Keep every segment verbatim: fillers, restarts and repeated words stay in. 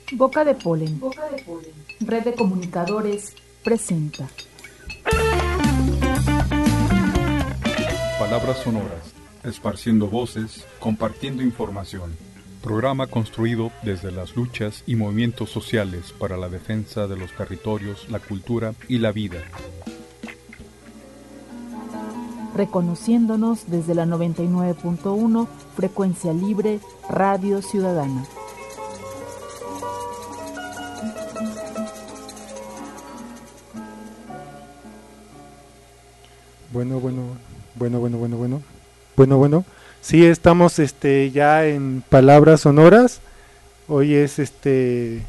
Boca de Polen, Red de Comunicadores, presenta Palabras sonoras, esparciendo voces, compartiendo información. Programa construido desde las luchas y movimientos sociales para la defensa de los territorios, la cultura y la vida. Reconociéndonos desde la noventa y nueve punto uno, frecuencia libre, Radio Ciudadana. Bueno, bueno, bueno, bueno, bueno, bueno, bueno, bueno. Sí, estamos este ya en Palabras Sonoras. Hoy es este,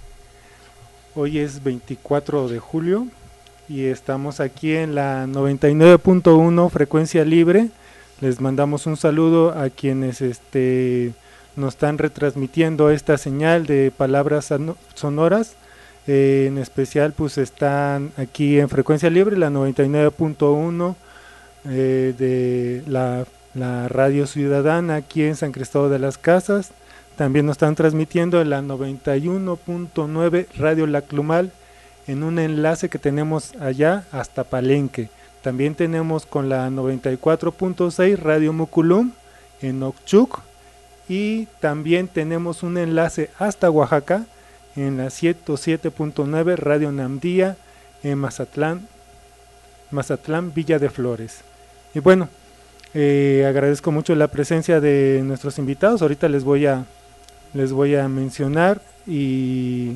hoy es veinticuatro de julio y estamos aquí en la noventa y nueve punto uno frecuencia libre. Les mandamos un saludo a quienes este nos están retransmitiendo esta señal de Palabras Sonoras. Eh, en especial pues están aquí en frecuencia libre la noventa y nueve punto uno eh, de la, la Radio Ciudadana aquí en San Cristóbal de las Casas. También nos están transmitiendo en la noventa y uno punto nueve Radio Laclumal en un enlace que tenemos allá hasta Palenque. También tenemos con la noventa y cuatro punto seis Radio Muculum en Ochuc y también tenemos un enlace hasta Oaxaca en la ciento siete punto nueve Radio Namdía en Mazatlán, Mazatlán, Villa de Flores. Y bueno, eh, agradezco mucho la presencia de nuestros invitados. Ahorita les voy a les voy a mencionar y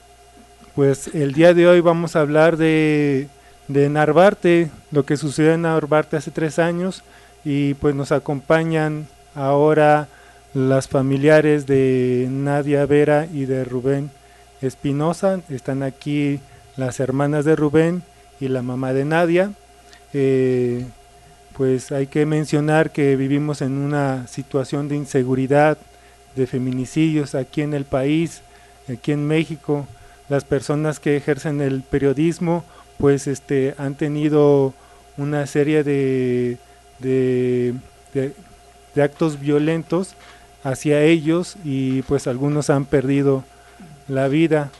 pues el día de hoy vamos a hablar de, de Narvarte, lo que sucedió en Narvarte hace tres años y pues nos acompañan ahora las familiares de Nadia Vera y de Rubén Espinosa. Están aquí las hermanas de Rubén y la mamá de Nadia. Eh, pues hay que mencionar que vivimos en una situación de inseguridad, de feminicidios aquí en el país, aquí en México. Las personas que ejercen el periodismo pues este han tenido una serie de, de, de, de actos violentos hacia ellos y pues algunos han perdido la vida.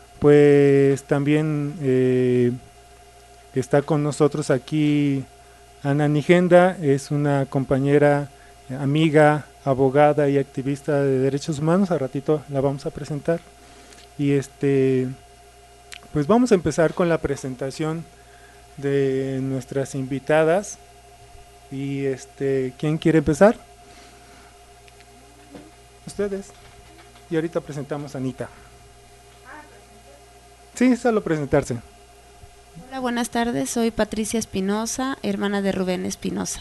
Pues también eh, está con nosotros aquí Ana Nigenda, es una compañera, amiga, abogada y activista de derechos humanos. A ratito la vamos a presentar y este pues vamos a empezar con la presentación de nuestras invitadas. Y este, ¿quién quiere empezar? Ustedes. Y ahorita presentamos a Anita. Sí, solo presentarse. Hola, buenas tardes, soy Patricia Espinosa, hermana de Rubén Espinosa.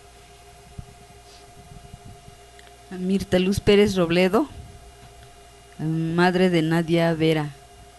Mirta Luz Pérez Robledo, madre de Nadia Vera.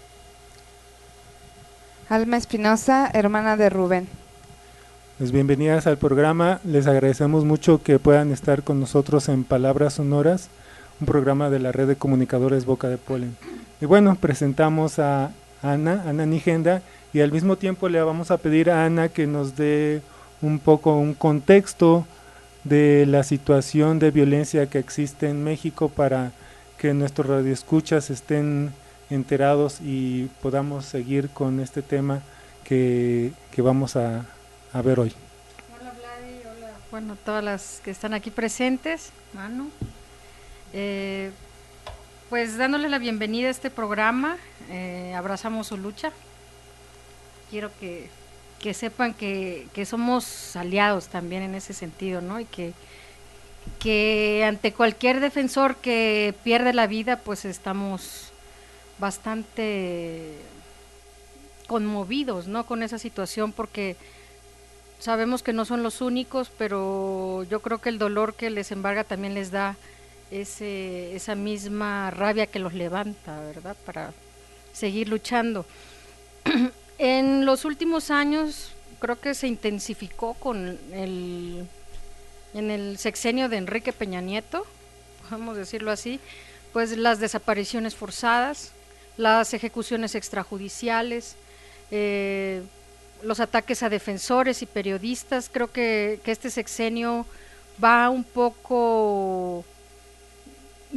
Alma Espinosa, hermana de Rubén. Pues bienvenidas al programa, les agradecemos mucho que puedan estar con nosotros en Palabras Sonoras, un programa de la Red de Comunicadores Boca de Polen. Y bueno, presentamos a Ana, Ana Nigenda, y al mismo tiempo le vamos a pedir a Ana que nos dé un poco un contexto de la situación de violencia que existe en México para que nuestros radioescuchas estén enterados y podamos seguir con este tema que, que vamos a, a ver hoy. Hola Vladi, hola, bueno, todas las que están aquí presentes, Manu. Eh, pues dándoles la bienvenida a este programa, eh, Abrazamos su lucha. Quiero que, que sepan que, que somos aliados también en ese sentido, ¿no? Y que, que ante cualquier defensor que pierde la vida, pues estamos bastante conmovidos, ¿no? Con esa situación, porque sabemos que no son los únicos, pero yo creo que el dolor que les embarga también les da ese, esa misma rabia que los levanta, ¿verdad? Para seguir luchando. En los últimos años creo que se intensificó con el, en el sexenio de Enrique Peña Nieto, podemos decirlo así, pues las desapariciones forzadas, las ejecuciones extrajudiciales, eh, los ataques a defensores y periodistas. Creo que, que este sexenio va un poco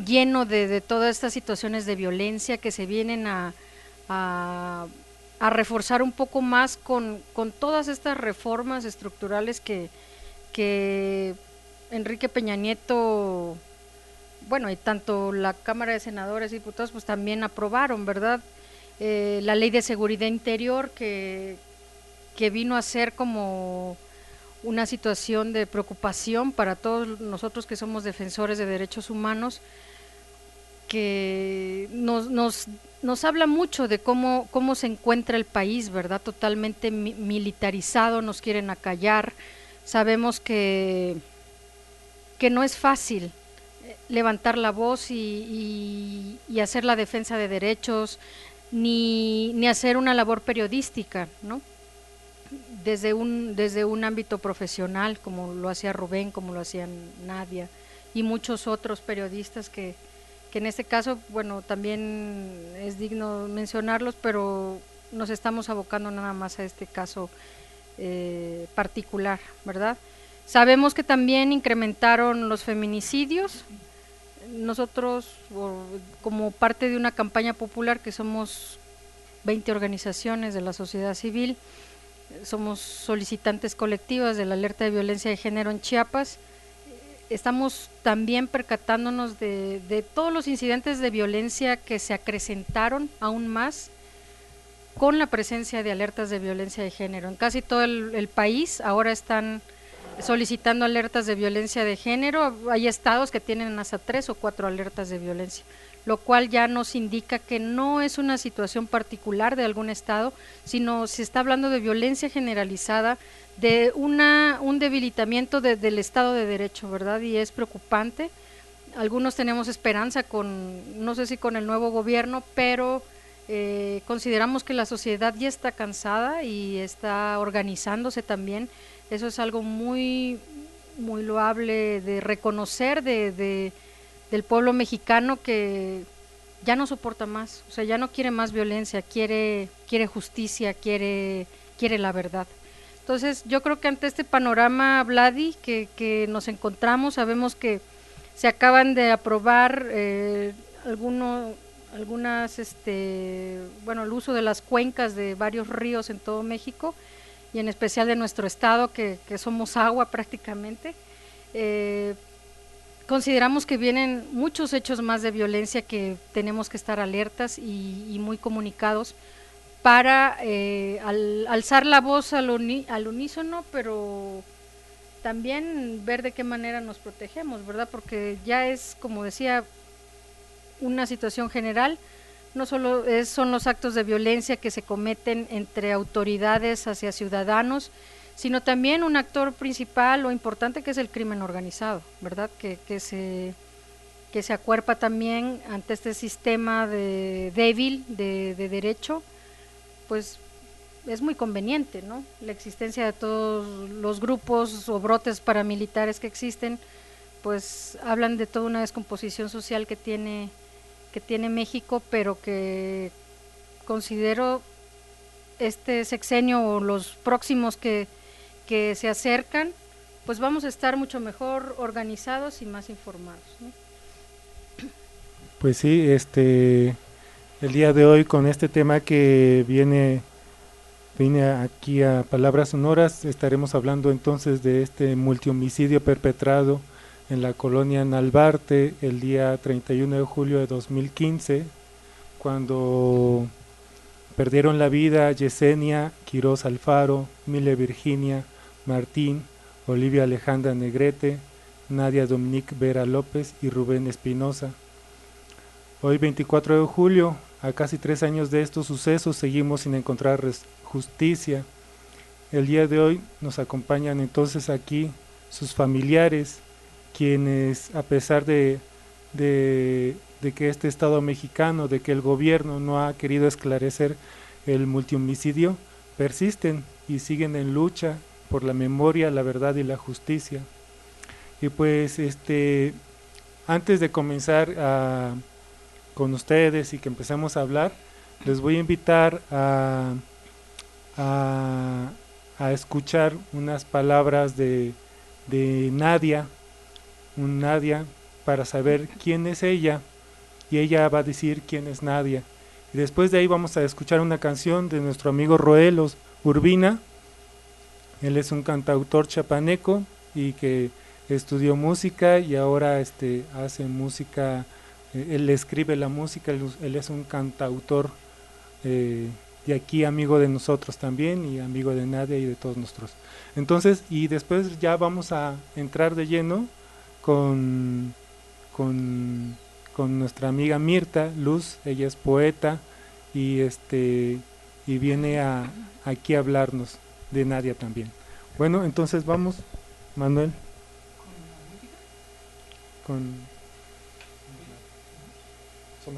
lleno de, de todas estas situaciones de violencia que se vienen a, a, a reforzar un poco más con, con todas estas reformas estructurales que, que Enrique Peña Nieto, bueno, y tanto la Cámara de Senadores y Diputados pues también aprobaron, ¿verdad? Eh, la Ley de Seguridad Interior que, que vino a ser como una situación de preocupación para todos nosotros que somos defensores de derechos humanos, que nos, nos, nos habla mucho de cómo, cómo se encuentra el país, ¿verdad? Totalmente mi, militarizado, nos quieren acallar, sabemos que, que no es fácil levantar la voz y, y, y hacer la defensa de derechos, ni, ni hacer una labor periodística, ¿no? Desde un, desde un ámbito profesional, como lo hacía Rubén, como lo hacía Nadia, y muchos otros periodistas que, que en este caso, bueno, también es digno mencionarlos, pero nos estamos abocando nada más a este caso eh, particular, ¿verdad? Sabemos que también incrementaron los feminicidios. Nosotros, como parte de una campaña popular, que somos veinte organizaciones de la sociedad civil, somos solicitantes colectivas de la alerta de violencia de género en Chiapas, estamos también percatándonos de, de todos los incidentes de violencia que se acrecentaron aún más con la presencia de alertas de violencia de género. En casi todo el, el país ahora están solicitando alertas de violencia de género, hay estados que tienen hasta tres o cuatro alertas de violencia, lo cual ya nos indica que no es una situación particular de algún estado, sino se está hablando de violencia generalizada, de una un debilitamiento de, del Estado de Derecho, ¿verdad? Y es preocupante. Algunos tenemos esperanza con, no sé si con el nuevo gobierno, pero eh, consideramos que la sociedad ya está cansada y está organizándose también. Eso es algo muy, muy loable de reconocer de, de, del pueblo mexicano, que ya no soporta más, o sea, ya no quiere más violencia, quiere, quiere justicia, quiere, quiere la verdad. Entonces, yo creo que ante este panorama, Vladi, que, que nos encontramos, sabemos que se acaban de aprobar eh, alguno, algunas, este, bueno, el uso de las cuencas de varios ríos en todo México, y en especial de nuestro estado, que, que somos agua prácticamente. Eh, consideramos que vienen muchos hechos más de violencia que tenemos que estar alertas y, y muy comunicados para eh, al, alzar la voz al, uni, al unísono, pero también ver de qué manera nos protegemos, ¿verdad? Porque ya es, como decía, una situación general. No solo es, son los actos de violencia que se cometen entre autoridades hacia ciudadanos, sino también un actor principal o importante que es el crimen organizado, ¿verdad? Que, que, se, que se acuerpa también ante este sistema de, débil de, de derecho, pues es muy conveniente, ¿no? La existencia de todos los grupos o brotes paramilitares que existen, pues hablan de toda una descomposición social que tiene que tiene México, pero que considero este sexenio o los próximos que, que se acercan, pues vamos a estar mucho mejor organizados y más informados, ¿no? Pues sí, este, el día de hoy con este tema que viene, viene aquí a Palabras Sonoras, estaremos hablando entonces de este multihomicidio perpetrado en la colonia Nalbarte el día treinta y uno de julio de dos mil quince, cuando perdieron la vida Yesenia Quiroz Alfaro, Mile Virginia Martín, Olivia Alejandra Negrete, Nadia Dominique Vera López y Rubén Espinosa. Hoy veinticuatro de julio, a casi tres años de estos sucesos, seguimos sin encontrar justicia. El día de hoy nos acompañan entonces aquí sus familiares, quienes a pesar de, de, de que este Estado mexicano, de que el gobierno no ha querido esclarecer el multihomicidio, persisten y siguen en lucha por la memoria, la verdad y la justicia. Y pues este antes de comenzar a, con ustedes y que empecemos a hablar, les voy a invitar a, a, a escuchar unas palabras de, de Nadia, un Nadia para saber quién es ella, y ella va a decir quién es Nadia. Y después de ahí vamos a escuchar una canción de nuestro amigo Roelos Urbina. Él es un cantautor chapaneco y que estudió música y ahora este hace música, eh, él escribe la música, él, él es un cantautor eh, de aquí, amigo de nosotros también y amigo de Nadia y de todos nosotros. Entonces, y después ya vamos a entrar de lleno con, con, con nuestra amiga Mirta Luz. Ella es poeta y este y viene a aquí a hablarnos de Nadia también. Bueno, entonces vamos, Manuel, con somos,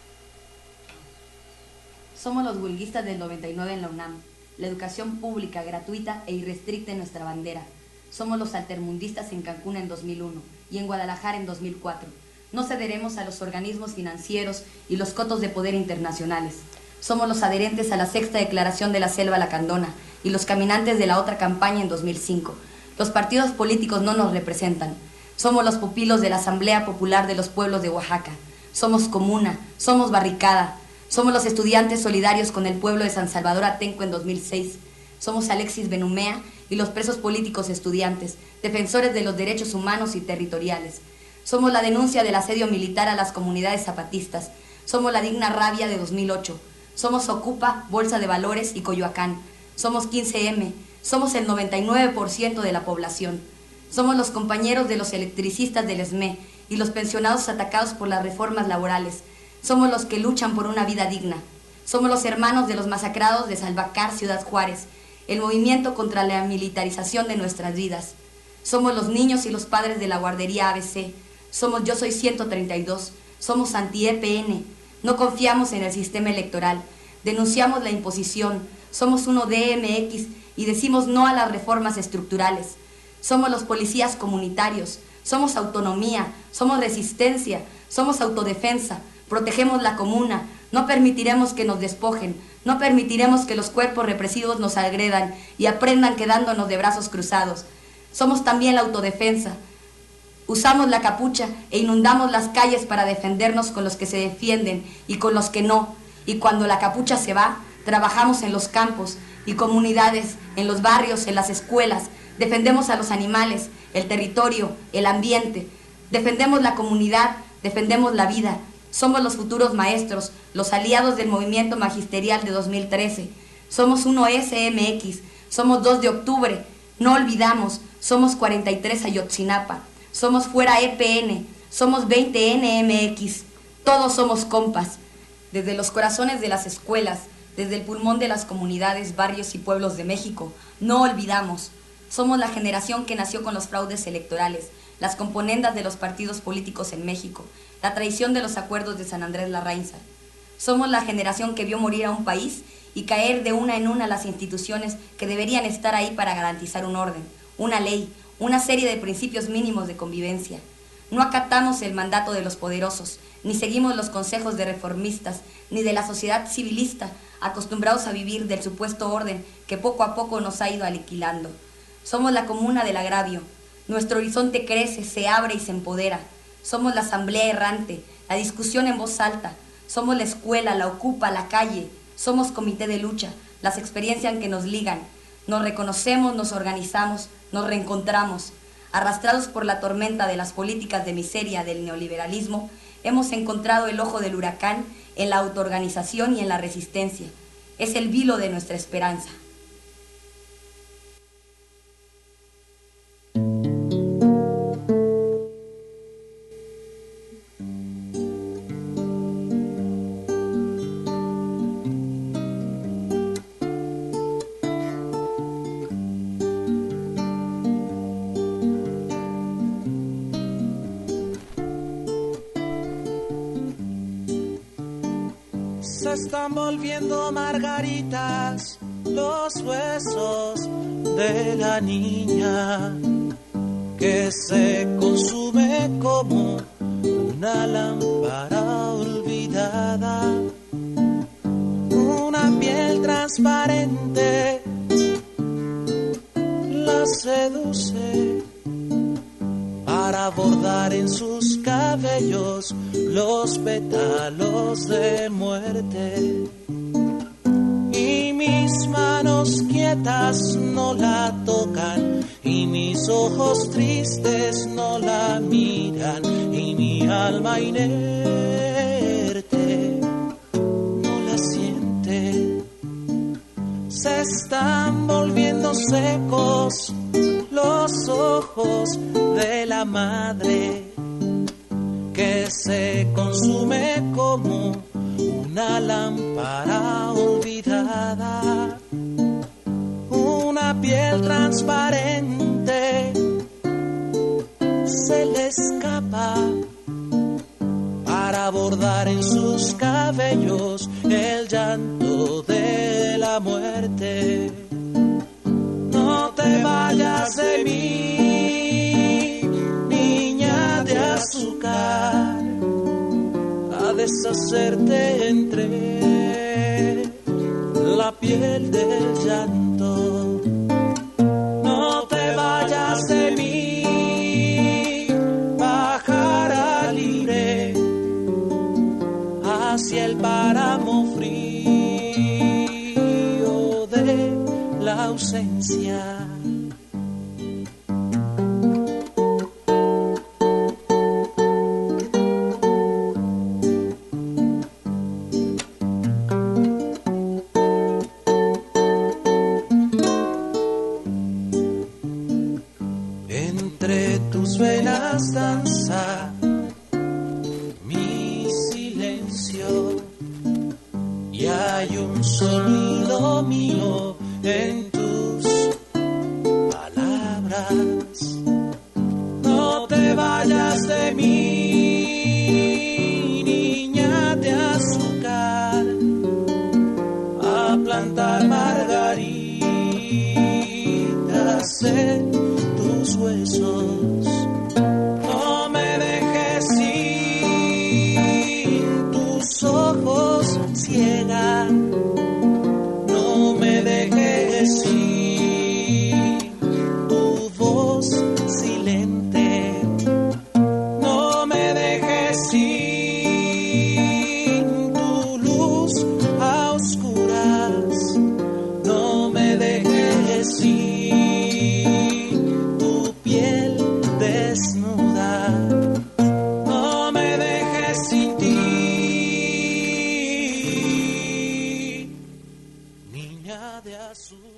Somos los huelguistas del noventa y nueve en la UNAM, la educación pública, gratuita e irrestricta en nuestra bandera. Somos los altermundistas en Cancún en dos mil uno y en Guadalajara en dos mil cuatro. No cederemos a los organismos financieros y los cotos de poder internacionales. Somos los adherentes a la sexta declaración de la Selva Lacandona y los caminantes de la otra campaña en dos mil cinco. Los partidos políticos no nos representan. Somos los pupilos de la Asamblea Popular de los Pueblos de Oaxaca. Somos comuna, somos barricada. Somos los estudiantes solidarios con el pueblo de San Salvador Atenco en dos mil seis. Somos Alexis Benumea y los presos políticos estudiantes, defensores de los derechos humanos y territoriales. Somos la denuncia del asedio militar a las comunidades zapatistas. Somos la digna rabia de dos mil ocho. Somos Ocupa, Bolsa de Valores y Coyoacán. Somos quince eme. Somos el noventa y nueve por ciento de la población. Somos los compañeros de los electricistas del ESME y los pensionados atacados por las reformas laborales. Somos los que luchan por una vida digna. Somos los hermanos de los masacrados de Salvacar, Ciudad Juárez, el movimiento contra la militarización de nuestras vidas. Somos los niños y los padres de la guardería A B C. Somos Yo Soy ciento treinta y dos. Somos anti-E P N. No confiamos en el sistema electoral. Denunciamos la imposición. Somos uno D M X y decimos no a las reformas estructurales. Somos los policías comunitarios. Somos autonomía. Somos resistencia. Somos autodefensa. Protegemos la comuna. No permitiremos que nos despojen. No permitiremos que los cuerpos represivos nos agredan y aprendan quedándonos de brazos cruzados. Somos también la autodefensa. Usamos la capucha e inundamos las calles para defendernos con los que se defienden y con los que no. Y cuando la capucha se va, trabajamos en los campos y comunidades, en los barrios, en las escuelas. Defendemos a los animales, el territorio, el ambiente. Defendemos la comunidad, defendemos la vida. Somos los futuros maestros, los aliados del movimiento magisterial de dos mil trece. Somos uno ese eme equis, somos dos de octubre. No olvidamos, somos cuarenta y tres Ayotzinapa. Somos fuera E P N, somos veinte ene eme equis, todos somos compas. Desde los corazones de las escuelas, desde el pulmón de las comunidades, barrios y pueblos de México, no olvidamos. Somos la generación que nació con los fraudes electorales, las componendas de los partidos políticos en México, la traición de los acuerdos de San Andrés Larraínzar. Somos la generación que vio morir a un país y caer de una en una las instituciones que deberían estar ahí para garantizar un orden, una ley, una serie de principios mínimos de convivencia. No acatamos el mandato de los poderosos, ni seguimos los consejos de reformistas, ni de la sociedad civilista, acostumbrados a vivir del supuesto orden que poco a poco nos ha ido aniquilando. Somos la comuna del agravio. Nuestro horizonte crece, se abre y se empodera. Somos la asamblea errante, la discusión en voz alta. Somos la escuela, la ocupa, la calle. Somos comité de lucha, las experiencias que nos ligan. Nos reconocemos, nos organizamos, nos reencontramos. Arrastrados por la tormenta de las políticas de miseria del neoliberalismo, hemos encontrado el ojo del huracán en la autoorganización y en la resistencia. Es el vilo de nuestra esperanza. Están volviendo margaritas los huesos de la niña que se consume como una lámpara olvidada, una piel transparente la seduce para bordar en sus cabellos cabellos los pétalos de muerte. Y mis manos quietas no la tocan, y mis ojos tristes no la miran, y mi alma inerte no la siente. Se están volviendo secos los ojos de la madre, que se consume como una lámpara olvidada. Una piel transparente se le escapa para bordar en sus cabellos el llanto de la muerte. No te vayas de mí, niña de azúcar, a deshacerte entre la piel del llanto. No te vayas de mí, pájara libre, hacia el páramo frío de la ausencia. Entre tus venas danza mi silencio, y hay un sonido mío en tus palabras. No te vayas de mí, niña de azúcar, a plantar margaritas en tus huesos. No me dejes sin tus ojos ciega, no me dejes sin tu voz silente, no me dejes sin tu luz a oscuras, no me dejes sin tu piel desnuda, no me dejes sin ti, niña de azúcar.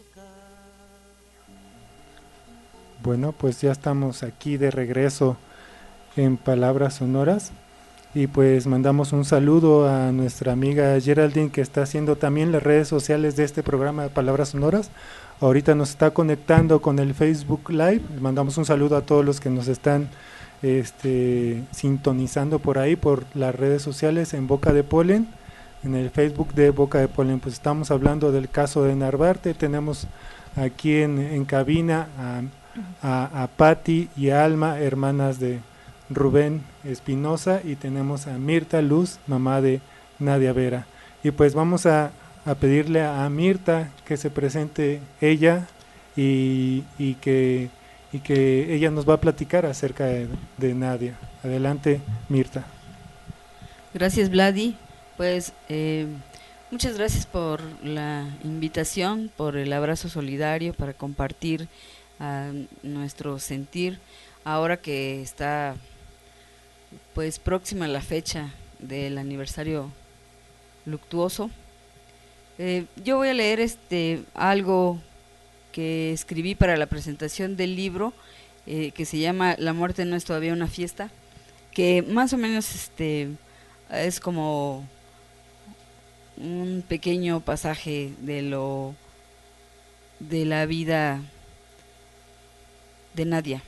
Bueno, pues ya estamos aquí de regreso en Palabras Sonoras, y pues mandamos un saludo a nuestra amiga Geraldine, que está haciendo también las redes sociales de este programa de Palabras Sonoras. Ahorita nos está conectando con el Facebook Live. Mandamos un saludo a todos los que nos están este, sintonizando por ahí, por las redes sociales en Boca de Polen, en el Facebook de Boca de Polen. Pues estamos hablando del caso de Narvarte. Tenemos aquí en, en cabina a, a, a Patti y a Alma, hermanas de Rubén Espinosa, y tenemos a Mirta Luz, mamá de Nadia Vera. Y pues vamos a, a pedirle a Mirta que se presente ella y, y, que, y que ella nos va a platicar acerca de, de Nadia. Adelante, Mirta. Gracias, Vladi. Pues eh, muchas gracias por la invitación, por el abrazo solidario para compartir uh, nuestro sentir ahora que está pues próxima la fecha del aniversario luctuoso. Eh, yo voy a leer este algo que escribí para la presentación del libro eh, que se llama La muerte no es todavía una fiesta, que más o menos este es como un pequeño pasaje de lo de la vida de Nadia.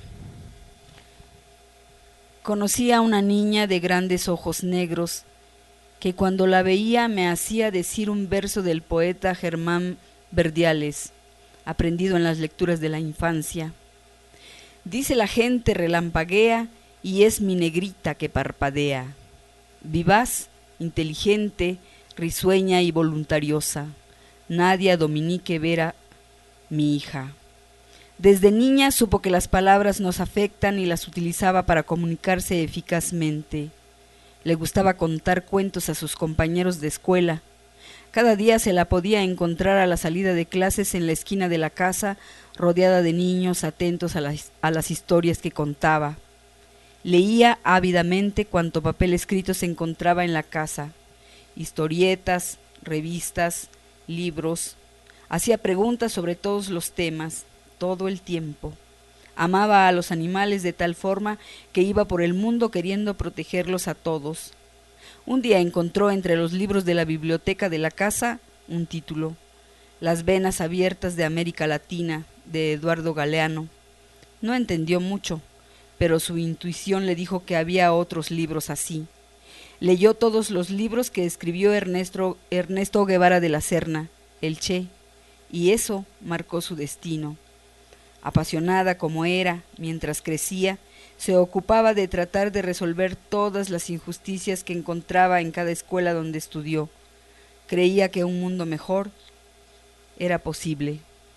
Conocí a una niña de grandes ojos negros que cuando la veía me hacía decir un verso del poeta Germán Verdiales, aprendido en las lecturas de la infancia. Dice la gente relampaguea y es mi negrita que parpadea. Vivaz, inteligente, risueña y voluntariosa. Nadia Dominique Vera, mi hija. Desde niña supo que las palabras nos afectan y las utilizaba para comunicarse eficazmente. Le gustaba contar cuentos a sus compañeros de escuela. Cada día se la podía encontrar a la salida de clases en la esquina de la casa, rodeada de niños atentos a las, a las historias que contaba. Leía ávidamente cuanto papel escrito se encontraba en la casa, historietas, revistas, libros. Hacía preguntas sobre todos los temas, todo el tiempo. Amaba a los animales de tal forma que iba por el mundo queriendo protegerlos a todos. Un día encontró entre los libros de la biblioteca de la casa un título, Las venas abiertas de América Latina, de Eduardo Galeano. No entendió mucho, pero su intuición le dijo que había otros libros así. Leyó todos los libros que escribió Ernesto, Ernesto Guevara de la Serna, el Che, y eso marcó su destino. Apasionada como era, mientras crecía, se ocupaba de tratar de resolver todas las injusticias que encontraba en cada escuela donde estudió. Creía que un mundo mejor era posible.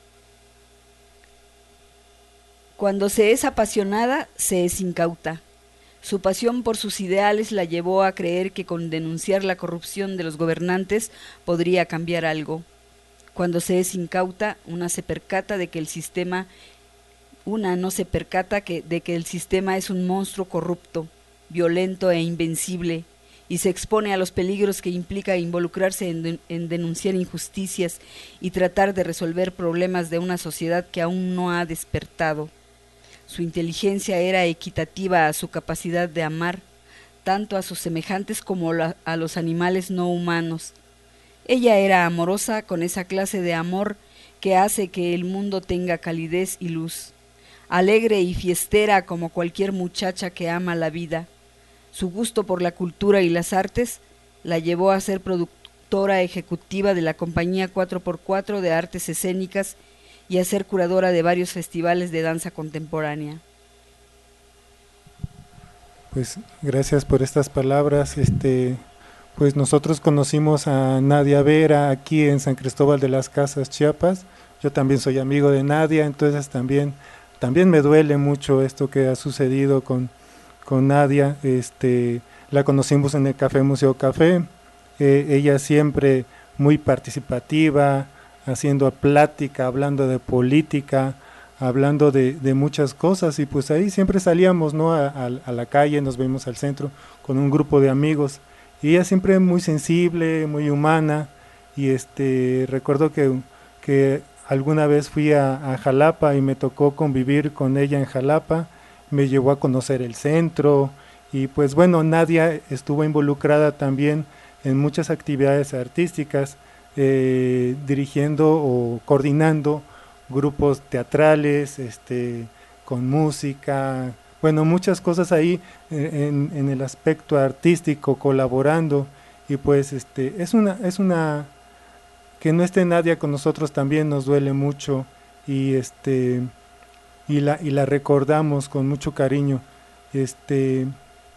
Cuando se es apasionada, se es incauta. Su pasión por sus ideales la llevó a creer que con denunciar la corrupción de los gobernantes podría cambiar algo. Cuando se es incauta, una se percata de que el sistema, una no se percata que, de que el sistema es un monstruo corrupto, violento e invencible, y se expone a los peligros que implica involucrarse en, de, en denunciar injusticias y tratar de resolver problemas de una sociedad que aún no ha despertado. Su inteligencia era equitativa a su capacidad de amar, tanto a sus semejantes como la, a los animales no humanos. Ella era amorosa con esa clase de amor que hace que el mundo tenga calidez y luz, alegre y fiestera como cualquier muchacha que ama la vida. Su gusto por la cultura y las artes la llevó a ser productora ejecutiva de la compañía cuatro por cuatro de artes escénicas y a ser curadora de varios festivales de danza contemporánea. Pues gracias por estas palabras. Este, pues nosotros conocimos a Nadia Vera aquí en San Cristóbal de las Casas, Chiapas. Yo también soy amigo de Nadia, entonces también, también me duele mucho esto que ha sucedido con, con Nadia. Este, la conocimos en el Café Museo Café. Eh, ella siempre muy participativa, haciendo plática, hablando de política, hablando de, de muchas cosas, y pues ahí siempre salíamos, ¿no?, a, a, a la calle, nos vimos al centro con un grupo de amigos, y ella siempre muy sensible, muy humana, y este recuerdo que, que alguna vez fui a, a Jalapa y me tocó convivir con ella en Jalapa, me llevó a conocer el centro, y pues bueno, Nadia estuvo involucrada también en muchas actividades artísticas, Eh, dirigiendo o coordinando grupos teatrales, este, con música, bueno, muchas cosas ahí en, en el aspecto artístico, colaborando, y pues este es una es una que no esté Nadia con nosotros también nos duele mucho, y este y la y la recordamos con mucho cariño. Este,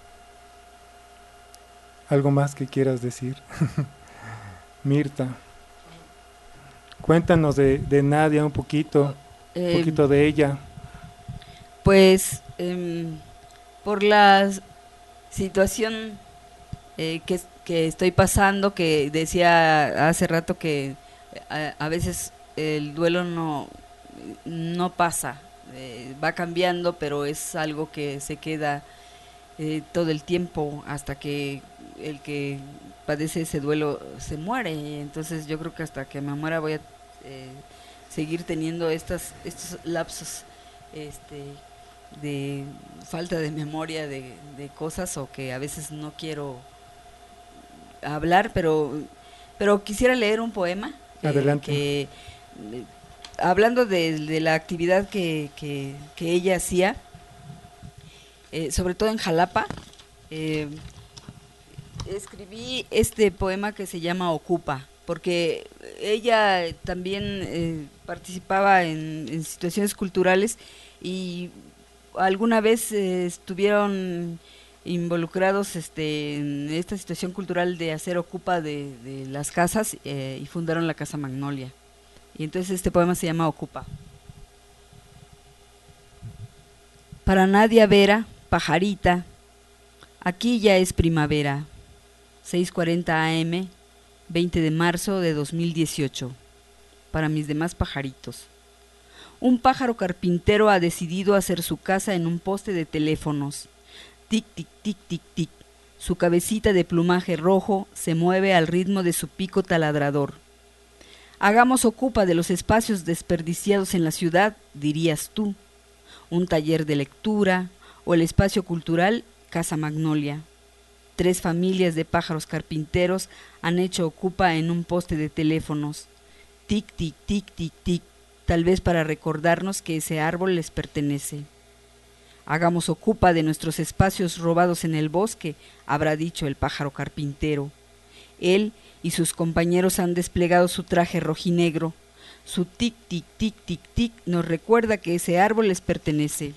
¿algo más que quieras decir? Mirta, cuéntanos de, de Nadia un poquito, eh, un poquito de ella. Pues eh, por la situación eh, que, que estoy pasando, que decía hace rato que a, a veces el duelo no, no pasa, eh, va cambiando, pero es algo que se queda eh, todo el tiempo hasta que el que padece ese duelo se muere. Entonces yo creo que hasta que me muera voy a eh, seguir teniendo estas, estos lapsos este, de falta de memoria de, de cosas, o que a veces no quiero hablar, pero, pero quisiera leer un poema. Adelante. Eh, que, hablando de, de la actividad que, que, que ella hacía, eh, sobre todo en Jalapa, eh, escribí este poema que se llama Ocupa, porque ella también eh, participaba en, en situaciones culturales, y alguna vez eh, estuvieron involucrados este, en esta situación cultural de hacer Ocupa de, de las casas, eh, y fundaron la Casa Magnolia. Y entonces este poema se llama Ocupa. Para Nadia Vera, pajarita, aquí ya es primavera. seis cuarenta a eme, veinte de marzo de dos mil dieciocho. Para mis demás pajaritos. Un pájaro carpintero ha decidido hacer su casa en un poste de teléfonos. Tic, tic, tic, tic, tic. Su cabecita de plumaje rojo se mueve al ritmo de su pico taladrador. Hagamos ocupa de los espacios desperdiciados en la ciudad, dirías tú. Un taller de lectura o el espacio cultural Casa Magnolia. Tres familias de pájaros carpinteros han hecho ocupa en un poste de teléfonos. Tic, tic, tic, tic, tic, tal vez para recordarnos que ese árbol les pertenece. Hagamos ocupa de nuestros espacios robados en el bosque, habrá dicho el pájaro carpintero. Él y sus compañeros han desplegado su traje rojinegro. Su tic, tic, tic, tic, tic nos recuerda que ese árbol les pertenece.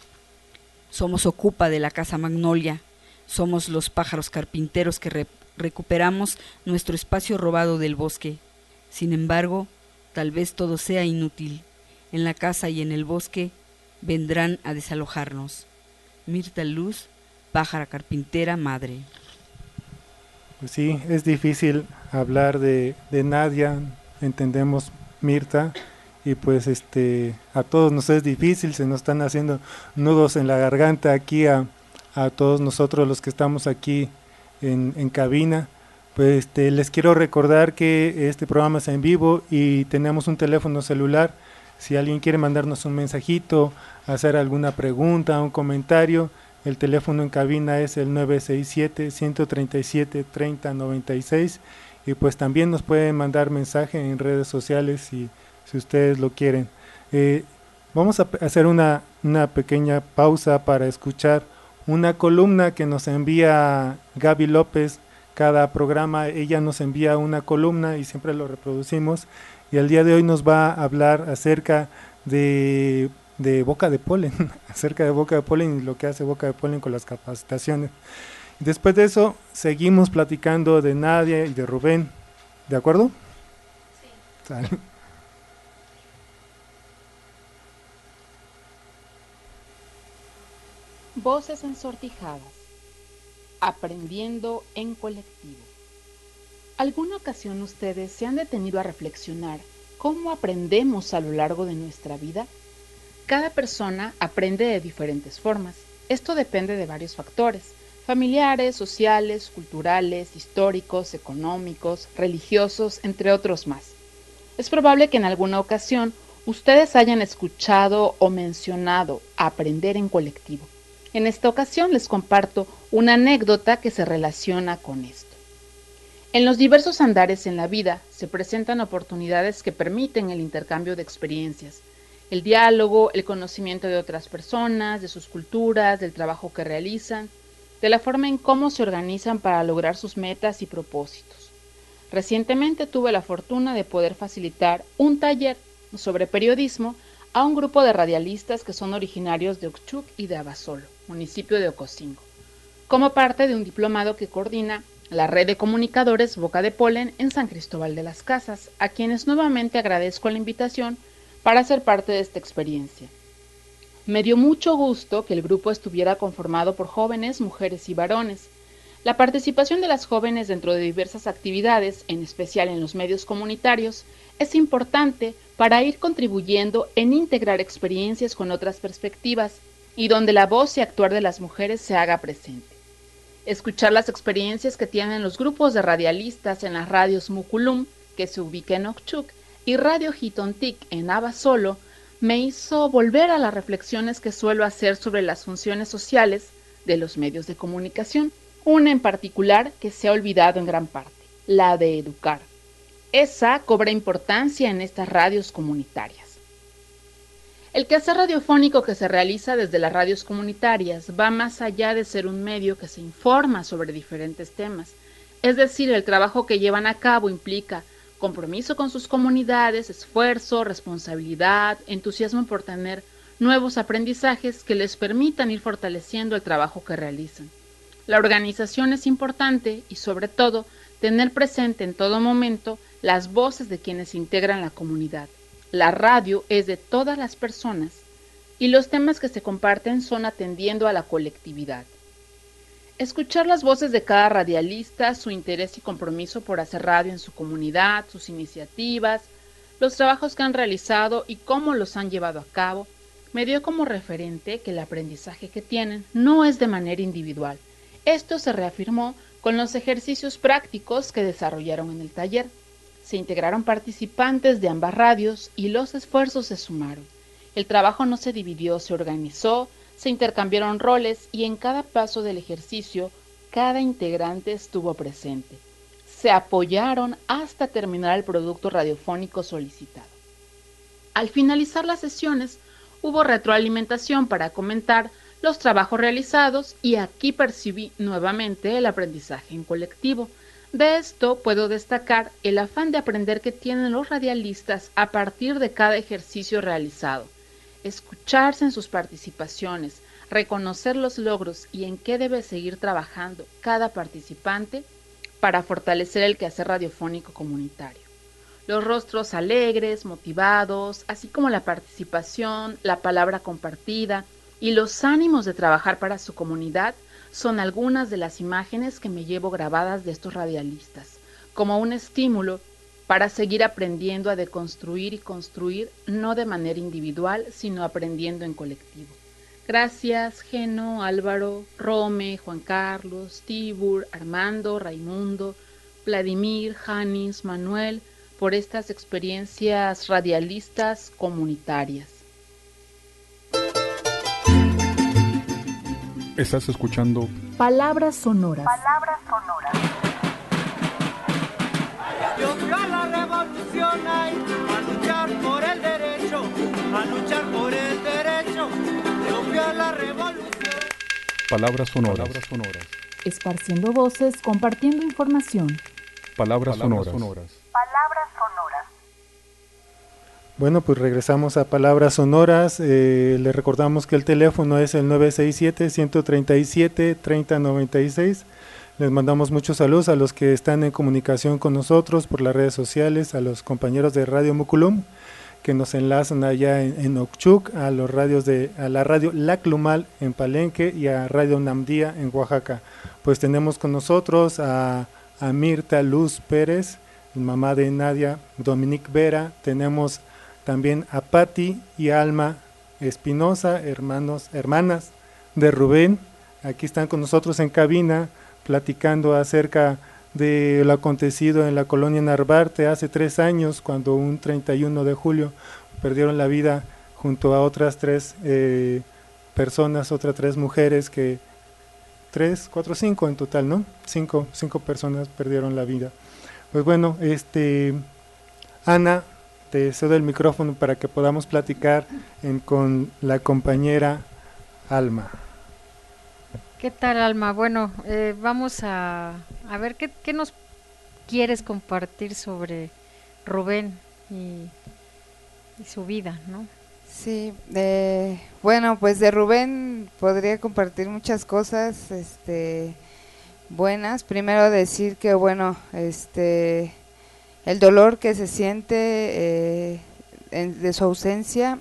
Somos ocupa de la Casa Magnolia. Somos los pájaros carpinteros que re- recuperamos nuestro espacio robado del bosque. Sin embargo, tal vez todo sea inútil. En la casa y en el bosque vendrán a desalojarnos. Mirta Luz, pájara carpintera madre. Pues sí, es difícil hablar de, de Nadia, entendemos Mirta, y pues este a todos nos es difícil, se nos están haciendo nudos en la garganta aquí a, a todos nosotros los que estamos aquí en, en cabina. Pues este, les quiero recordar que este programa es en vivo y tenemos un teléfono celular. Si alguien quiere mandarnos un mensajito, hacer alguna pregunta, un comentario, el teléfono en cabina es el nueve seis siete, uno tres siete, tres cero nueve seis, y pues también nos pueden mandar mensaje en redes sociales si, si ustedes lo quieren. Eh, vamos a hacer una, una pequeña pausa para escuchar una columna que nos envía Gaby López. Cada programa ella nos envía una columna y siempre lo reproducimos, y el día de hoy nos va a hablar acerca de, de boca de polen, acerca de boca de polen y lo que hace boca de polen con las capacitaciones. Después de eso seguimos platicando de Nadia y de Rubén, ¿de acuerdo? Sí. ¿Sale? Voces ensortijadas. Aprendiendo en colectivo. ¿Alguna ocasión ustedes se han detenido a reflexionar cómo aprendemos a lo largo de nuestra vida? Cada persona aprende de diferentes formas. Esto depende de varios factores: familiares, sociales, culturales, históricos, económicos, religiosos, entre otros más. Es probable que en alguna ocasión ustedes hayan escuchado o mencionado aprender en colectivo. En esta ocasión les comparto una anécdota que se relaciona con esto. En los diversos andares en la vida se presentan oportunidades que permiten el intercambio de experiencias, el diálogo, el conocimiento de otras personas, de sus culturas, del trabajo que realizan, de la forma en cómo se organizan para lograr sus metas y propósitos. Recientemente tuve la fortuna de poder facilitar un taller sobre periodismo a un grupo de radialistas que son originarios de Oxchuc y de Abasolo, municipio de Ocosingo, como parte de un diplomado que coordina la red de comunicadores Boca de Polen en San Cristóbal de las Casas, a quienes nuevamente agradezco la invitación para ser parte de esta experiencia. Me dio mucho gusto que el grupo estuviera conformado por jóvenes, mujeres y varones. La participación de las jóvenes dentro de diversas actividades, en especial en los medios comunitarios, es importante para ir contribuyendo en integrar experiencias con otras perspectivas y donde la voz y actuar de las mujeres se haga presente. Escuchar las experiencias que tienen los grupos de radialistas en las radios Muculum, que se ubica en Oxchuc, y Radio Jitontic en Abasolo, me hizo volver a las reflexiones que suelo hacer sobre las funciones sociales de los medios de comunicación, una en particular que se ha olvidado en gran parte, la de educar. Esa cobra importancia en estas radios comunitarias. El quehacer radiofónico que se realiza desde las radios comunitarias va más allá de ser un medio que se informa sobre diferentes temas. Es decir, el trabajo que llevan a cabo implica compromiso con sus comunidades, esfuerzo, responsabilidad, entusiasmo por tener nuevos aprendizajes que les permitan ir fortaleciendo el trabajo que realizan. La organización es importante y, sobre todo, tener presente en todo momento las voces de quienes integran la comunidad. La radio es de todas las personas, y los temas que se comparten son atendiendo a la colectividad. Escuchar las voces de cada radialista, su interés y compromiso por hacer radio en su comunidad, sus iniciativas, los trabajos que han realizado y cómo los han llevado a cabo, me dio como referente que el aprendizaje que tienen no es de manera individual. Esto se reafirmó con los ejercicios prácticos que desarrollaron en el taller. Se integraron participantes de ambas radios y los esfuerzos se sumaron. El trabajo no se dividió, se organizó, se intercambiaron roles y en cada paso del ejercicio, cada integrante estuvo presente. Se apoyaron hasta terminar el producto radiofónico solicitado. Al finalizar las sesiones, hubo retroalimentación para comentar los trabajos realizados y aquí percibí nuevamente el aprendizaje en colectivo. De esto puedo destacar el afán de aprender que tienen los radialistas a partir de cada ejercicio realizado. Escucharse en sus participaciones, reconocer los logros y en qué debe seguir trabajando cada participante para fortalecer el quehacer radiofónico comunitario. Los rostros alegres, motivados, así como la participación, la palabra compartida y los ánimos de trabajar para su comunidad son algunas de las imágenes que me llevo grabadas de estos radialistas, como un estímulo para seguir aprendiendo a deconstruir y construir, no de manera individual, sino aprendiendo en colectivo. Gracias, Geno, Álvaro, Rome, Juan Carlos, Tibur, Armando, Raimundo, Vladimir, Janis, Manuel, por estas experiencias radialistas comunitarias. Estás escuchando Palabras Sonoras. Palabras Sonoras. Yo fui a la revolución ay, a luchar por el derecho, a luchar por el derecho. Yo fui a la revolución. Palabras Sonoras. Palabras sonoras. Esparciendo voces, compartiendo información. Palabras, Palabras sonoras. sonoras. Palabras sonoras. Bueno, pues regresamos a Palabras Sonoras. Eh, le recordamos que el teléfono es el nueve seis siete, uno tres siete, tres cero nueve seis. Les mandamos muchos saludos a los que están en comunicación con nosotros por las redes sociales, a los compañeros de Radio Muculum que nos enlazan allá en, en Ochuc, a los radios de a la radio Laclumal en Palenque y a Radio Namdía en Oaxaca. Pues tenemos con nosotros a, a Mirta Luz Pérez, mamá de Nadia Dominique Vera. Tenemos también a Patti y Alma Espinosa, hermanos, hermanas de Rubén. Aquí están con nosotros en cabina platicando acerca de lo acontecido en la colonia Narvarte hace tres años, cuando un treinta y uno de julio perdieron la vida junto a otras tres eh, personas, otras tres mujeres que, tres, cuatro, cinco en total, ¿no? Cinco, cinco personas perdieron la vida. Pues bueno, este, Ana, te cedo el micrófono para que podamos platicar en, con la compañera Alma. ¿Qué tal, Alma? Bueno, eh, vamos a, a ver qué, qué nos quieres compartir sobre Rubén y, y su vida, ¿no? Sí, eh, bueno, pues de Rubén podría compartir muchas cosas, este, buenas. Primero decir que, bueno, este, el dolor que se siente eh, en, de su ausencia,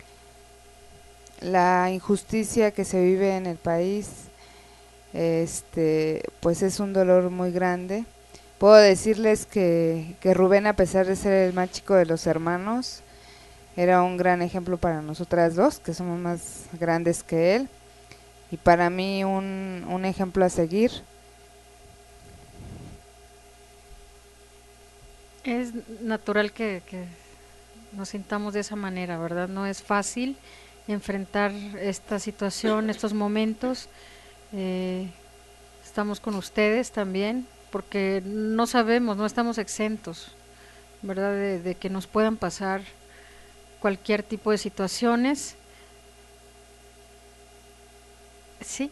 la injusticia que se vive en el país, este, pues es un dolor muy grande. Puedo decirles que, que Rubén, a pesar de ser el más chico de los hermanos, era un gran ejemplo para nosotras dos, que somos más grandes que él, y para mí un, un ejemplo a seguir. Es natural que, que nos sintamos de esa manera, ¿verdad? No es fácil enfrentar esta situación, estos momentos. Eh, estamos con ustedes también, porque no sabemos, no estamos exentos, ¿verdad? De, de que nos puedan pasar cualquier tipo de situaciones. Sí.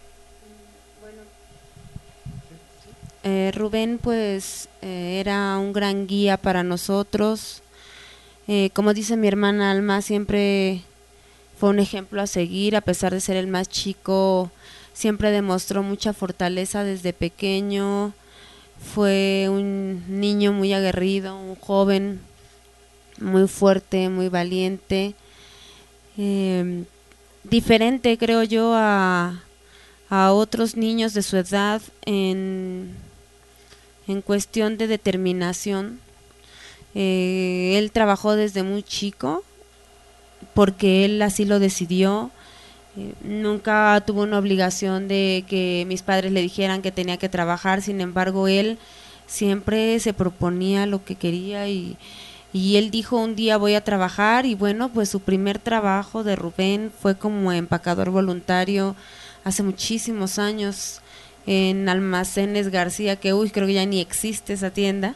Eh, Rubén pues eh, era un gran guía para nosotros, eh, como dice mi hermana Alma, siempre fue un ejemplo a seguir, a pesar de ser el más chico, siempre demostró mucha fortaleza desde pequeño, fue un niño muy aguerrido, un joven muy fuerte, muy valiente, eh, diferente, creo yo, a, a otros niños de su edad en, en cuestión de determinación. Eh, él trabajó desde muy chico porque él así lo decidió. Eh, nunca tuvo una obligación de que mis padres le dijeran que tenía que trabajar, sin embargo él siempre se proponía lo que quería y, y él dijo un día voy a trabajar, y bueno, pues su primer trabajo de Rubén fue como empacador voluntario hace muchísimos años en Almacenes García, que uy, creo que ya ni existe esa tienda,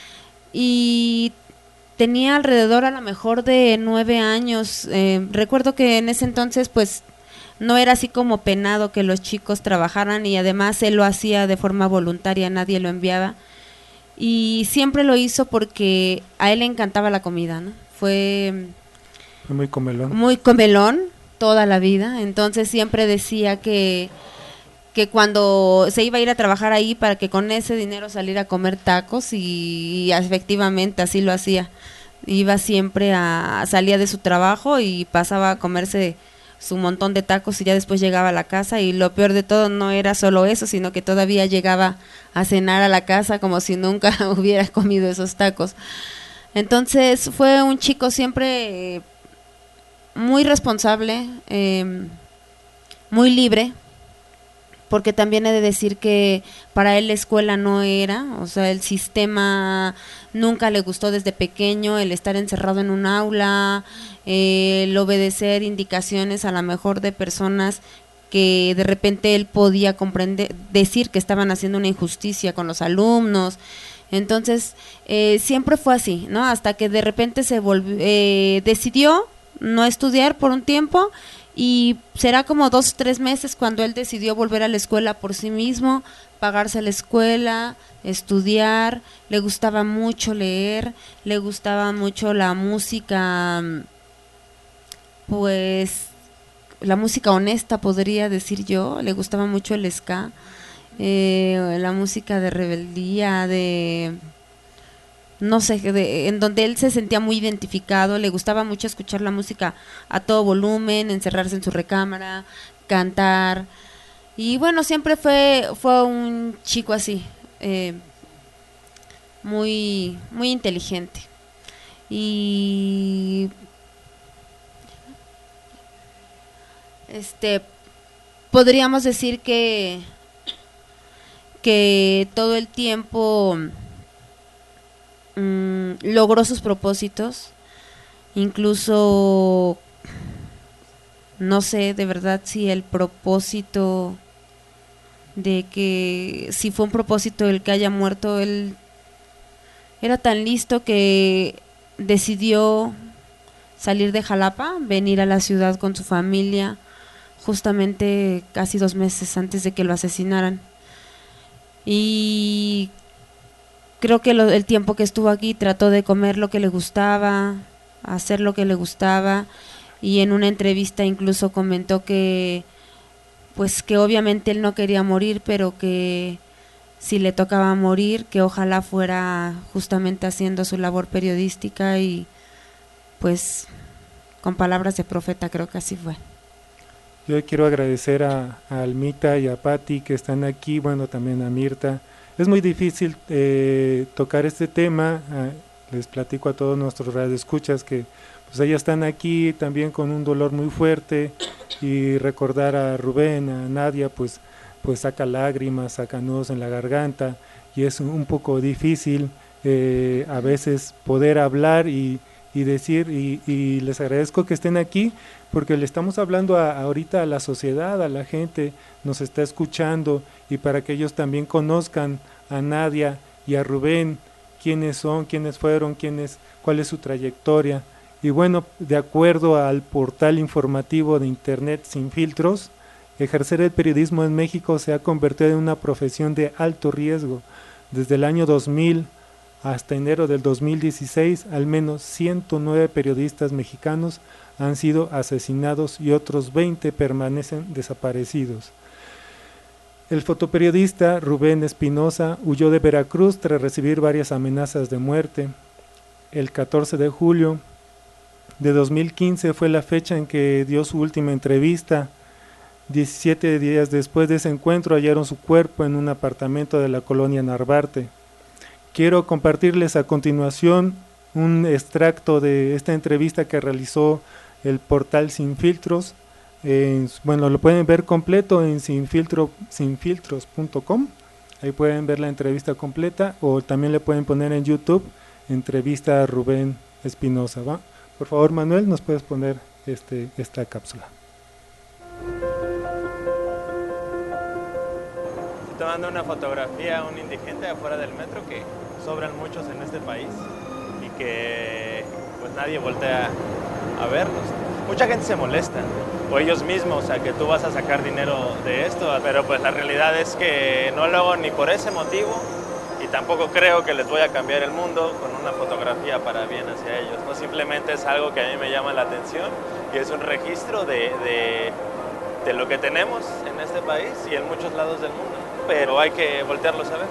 y tenía alrededor a lo mejor de nueve años. Eh, recuerdo que en ese entonces pues no era así como penado que los chicos trabajaran, y además él lo hacía de forma voluntaria, nadie lo enviaba, y siempre lo hizo porque a él le encantaba la comida, ¿no? Fue muy comelón. Muy comelón toda la vida, entonces siempre decía que que cuando se iba a ir a trabajar ahí para que con ese dinero saliera a comer tacos, y, y efectivamente así lo hacía. Iba siempre a, salía de su trabajo y pasaba a comerse su montón de tacos y ya después llegaba a la casa, y lo peor de todo no era solo eso, sino que todavía llegaba a cenar a la casa como si nunca hubiera comido esos tacos. Entonces fue un chico siempre eh, muy responsable, eh, muy libre, porque también he de decir que para él la escuela no era, o sea, el sistema nunca le gustó desde pequeño, el estar encerrado en un aula, eh, el obedecer indicaciones a lo mejor de personas que de repente él podía comprender, decir que estaban haciendo una injusticia con los alumnos. Entonces, eh, siempre fue así, ¿no? Hasta que de repente se volvió, eh, decidió no estudiar por un tiempo, y será como dos o tres meses cuando él decidió volver a la escuela por sí mismo, pagarse la escuela, estudiar. Le gustaba mucho leer, le gustaba mucho la música, pues la música honesta podría decir yo, le gustaba mucho el ska, eh, la música de rebeldía, de no sé, de, en donde él se sentía muy identificado. Le gustaba mucho escuchar la música a todo volumen, encerrarse en su recámara, cantar, y bueno, siempre fue fue un chico así, eh, muy muy inteligente, y este podríamos decir que que todo el tiempo logró sus propósitos, incluso no sé de verdad si el propósito de que si fue un propósito el que haya muerto. Él era tan listo que decidió salir de Jalapa, venir a la ciudad con su familia, justamente casi dos meses antes de que lo asesinaran, y creo que lo, el tiempo que estuvo aquí trató de comer lo que le gustaba, hacer lo que le gustaba, y en una entrevista incluso comentó que pues que obviamente él no quería morir, pero que si le tocaba morir, que ojalá fuera justamente haciendo su labor periodística, y pues con palabras de profeta creo que así fue. Yo quiero agradecer a, a Almita y a Patti que están aquí, bueno, también a Mirta. Es muy difícil eh, tocar este tema, eh, les platico a todos nuestros radioescuchas que pues ellas están aquí también con un dolor muy fuerte, y recordar a Rubén, a Nadia, pues, pues saca lágrimas, saca nudos en la garganta, y es un poco difícil eh, a veces poder hablar y, y decir, y, y les agradezco que estén aquí, porque le estamos hablando a, ahorita a la sociedad, a la gente, nos está escuchando, y para que ellos también conozcan a Nadia y a Rubén, quiénes son, quiénes fueron, quiénes, cuál es su trayectoria. Y bueno, de acuerdo al portal informativo de Internet Sin Filtros, ejercer el periodismo en México se ha convertido en una profesión de alto riesgo. Desde el año dos mil hasta enero del dos mil dieciséis, al menos ciento nueve periodistas mexicanos han sido asesinados y otros veinte permanecen desaparecidos. El fotoperiodista Rubén Espinosa huyó de Veracruz tras recibir varias amenazas de muerte. El catorce de julio de dos mil quince fue la fecha en que dio su última entrevista. diecisiete días después de ese encuentro hallaron su cuerpo en un apartamento de la colonia Narvarte. Quiero compartirles a continuación un extracto de esta entrevista que realizó el portal Sin Filtros. Eh, bueno, lo pueden ver completo en sinfiltro, sinfiltros punto com. Ahí pueden ver la entrevista completa, o también le pueden poner en YouTube entrevista a Rubén Espinosa, ¿va? Por favor, Manuel, nos puedes poner este, esta cápsula. Tomando una fotografía a un indigente afuera del metro, que sobran muchos en este país y que pues nadie voltea a verlos. Mucha gente se molesta, o ellos mismos, a que tú vas a sacar dinero de esto, pero pues la realidad es que no lo hago ni por ese motivo, y tampoco creo que les voy a cambiar el mundo con una fotografía para bien hacia ellos. No, simplemente es algo que a mí me llama la atención y es un registro de, de, de lo que tenemos en este país y en muchos lados del mundo, pero hay que voltearlos a ver.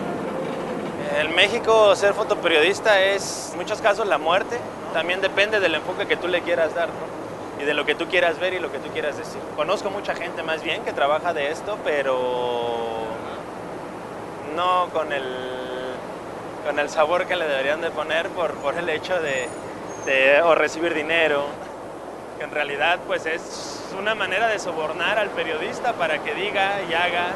En México ser fotoperiodista es en muchos casos la muerte, también depende del enfoque que tú le quieras dar, ¿no? Y de lo que tú quieras ver y lo que tú quieras decir. Conozco mucha gente más bien que trabaja de esto, pero no con el, con el sabor que le deberían de poner por, por el hecho de, de o recibir dinero, que en realidad pues es una manera de sobornar al periodista para que diga y haga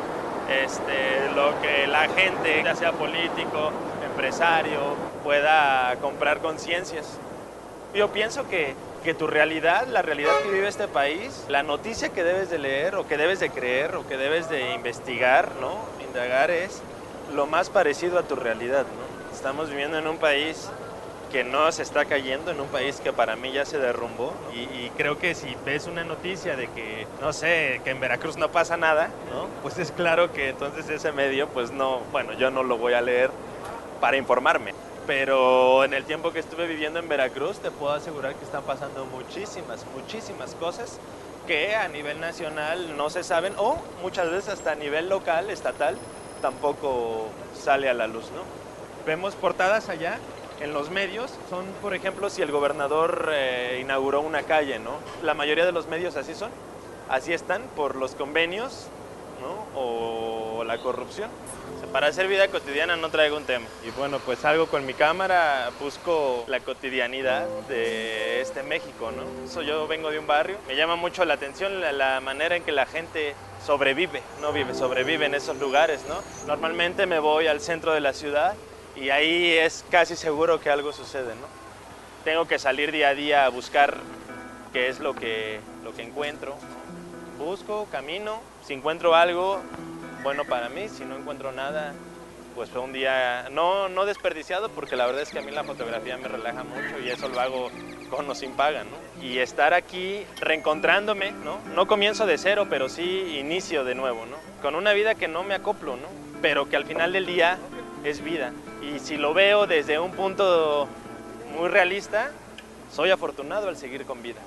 este, lo que la gente, ya sea político, empresario, pueda comprar conciencias. Yo pienso que, que tu realidad, la realidad que vive este país, la noticia que debes de leer o que debes de creer o que debes de investigar, ¿no? Indagar es lo más parecido a tu realidad, ¿no? Estamos viviendo en un país que no se está cayendo, en un país que para mí ya se derrumbó, y, y creo que si ves una noticia de que, no sé, que en Veracruz no pasa nada, ¿no? Pues es claro que entonces ese medio, pues no, bueno, yo no lo voy a leer para informarme. Pero en el tiempo que estuve viviendo en Veracruz, te puedo asegurar que están pasando muchísimas, muchísimas cosas que a nivel nacional no se saben, o muchas veces hasta a nivel local, estatal, tampoco sale a la luz, ¿no? Vemos portadas allá en los medios, son, por ejemplo, si el gobernador eh, inauguró una calle, ¿no? La mayoría de los medios así son, así están por los convenios, ¿no? O la corrupción. Para hacer vida cotidiana no traigo un tema. Y bueno, pues salgo con mi cámara, busco la cotidianidad de este México, ¿no? Eso, yo vengo de un barrio, me llama mucho la atención la, la manera en que la gente sobrevive, no vive, sobrevive en esos lugares, ¿no? Normalmente me voy al centro de la ciudad y ahí es casi seguro que algo sucede, ¿no? Tengo que salir día a día a buscar qué es lo que, lo que encuentro, ¿no? Busco, camino, si encuentro algo, bueno para mí, si no encuentro nada, pues fue un día no, no desperdiciado, porque la verdad es que a mí la fotografía me relaja mucho y eso lo hago con o sin paga, ¿no? Y estar aquí reencontrándome, ¿no? No comienzo de cero, pero sí inicio de nuevo, ¿no? Con una vida que no me acoplo, ¿no? Pero que al final del día es vida. Y si lo veo desde un punto muy realista, soy afortunado al seguir con vida,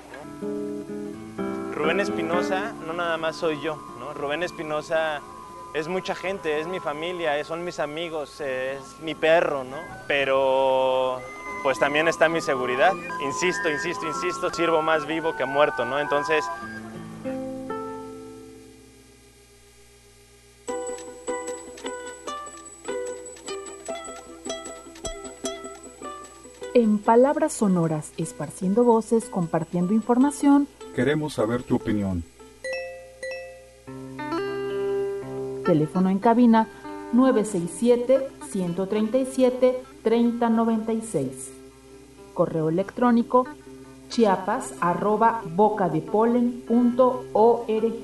¿no? Rubén Espinosa no nada más soy yo, ¿no? Rubén Espinosa es mucha gente, es mi familia, son mis amigos, es mi perro, ¿no? Pero pues también está mi seguridad. Insisto, insisto, insisto, sirvo más vivo que muerto, ¿no? Entonces... En Palabras Sonoras, esparciendo voces, compartiendo información. Queremos saber tu opinión. Teléfono en cabina nueve seis siete, uno tres siete, tres cero nueve seis. Correo electrónico chiapas arroba bocadepolen punto org.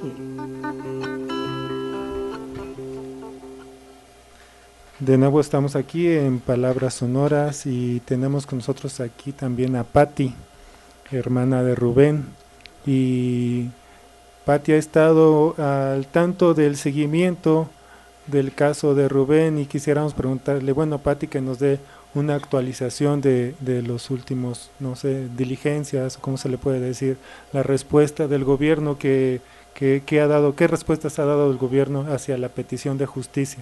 De nuevo estamos aquí en Palabras Sonoras y tenemos con nosotros aquí también a Patti, hermana de Rubén. Y Patti ha estado al tanto del seguimiento del caso de Rubén y quisiéramos preguntarle, bueno, Patti, que nos dé una actualización de, de los últimos, no sé, diligencias, ¿cómo se le puede decir? La respuesta del gobierno que, que, que ha dado, ¿qué respuestas ha dado el gobierno hacia la petición de justicia?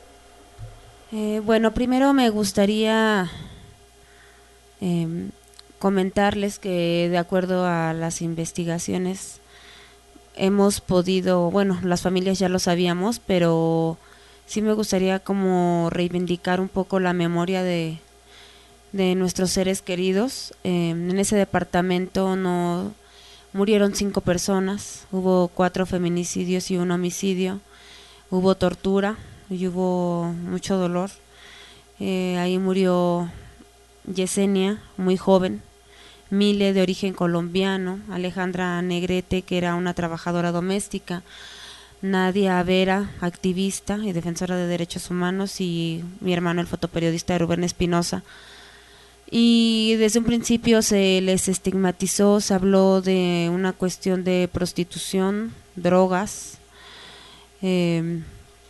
Eh, bueno, primero me gustaría eh, comentarles que de acuerdo a las investigaciones hemos podido, bueno, las familias ya lo sabíamos, pero sí me gustaría como reivindicar un poco la memoria de, de nuestros seres queridos. Eh, en ese departamento no murieron cinco personas, hubo cuatro feminicidios y un homicidio, hubo tortura y hubo mucho dolor. Eh, ahí murió Yesenia, muy joven, Mile, de origen colombiano, Alejandra Negrete, que era una trabajadora doméstica, Nadia Vera, activista y defensora de derechos humanos, y mi hermano, el fotoperiodista Rubén Espinosa. Y desde un principio se les estigmatizó, se habló de una cuestión de prostitución, drogas, eh,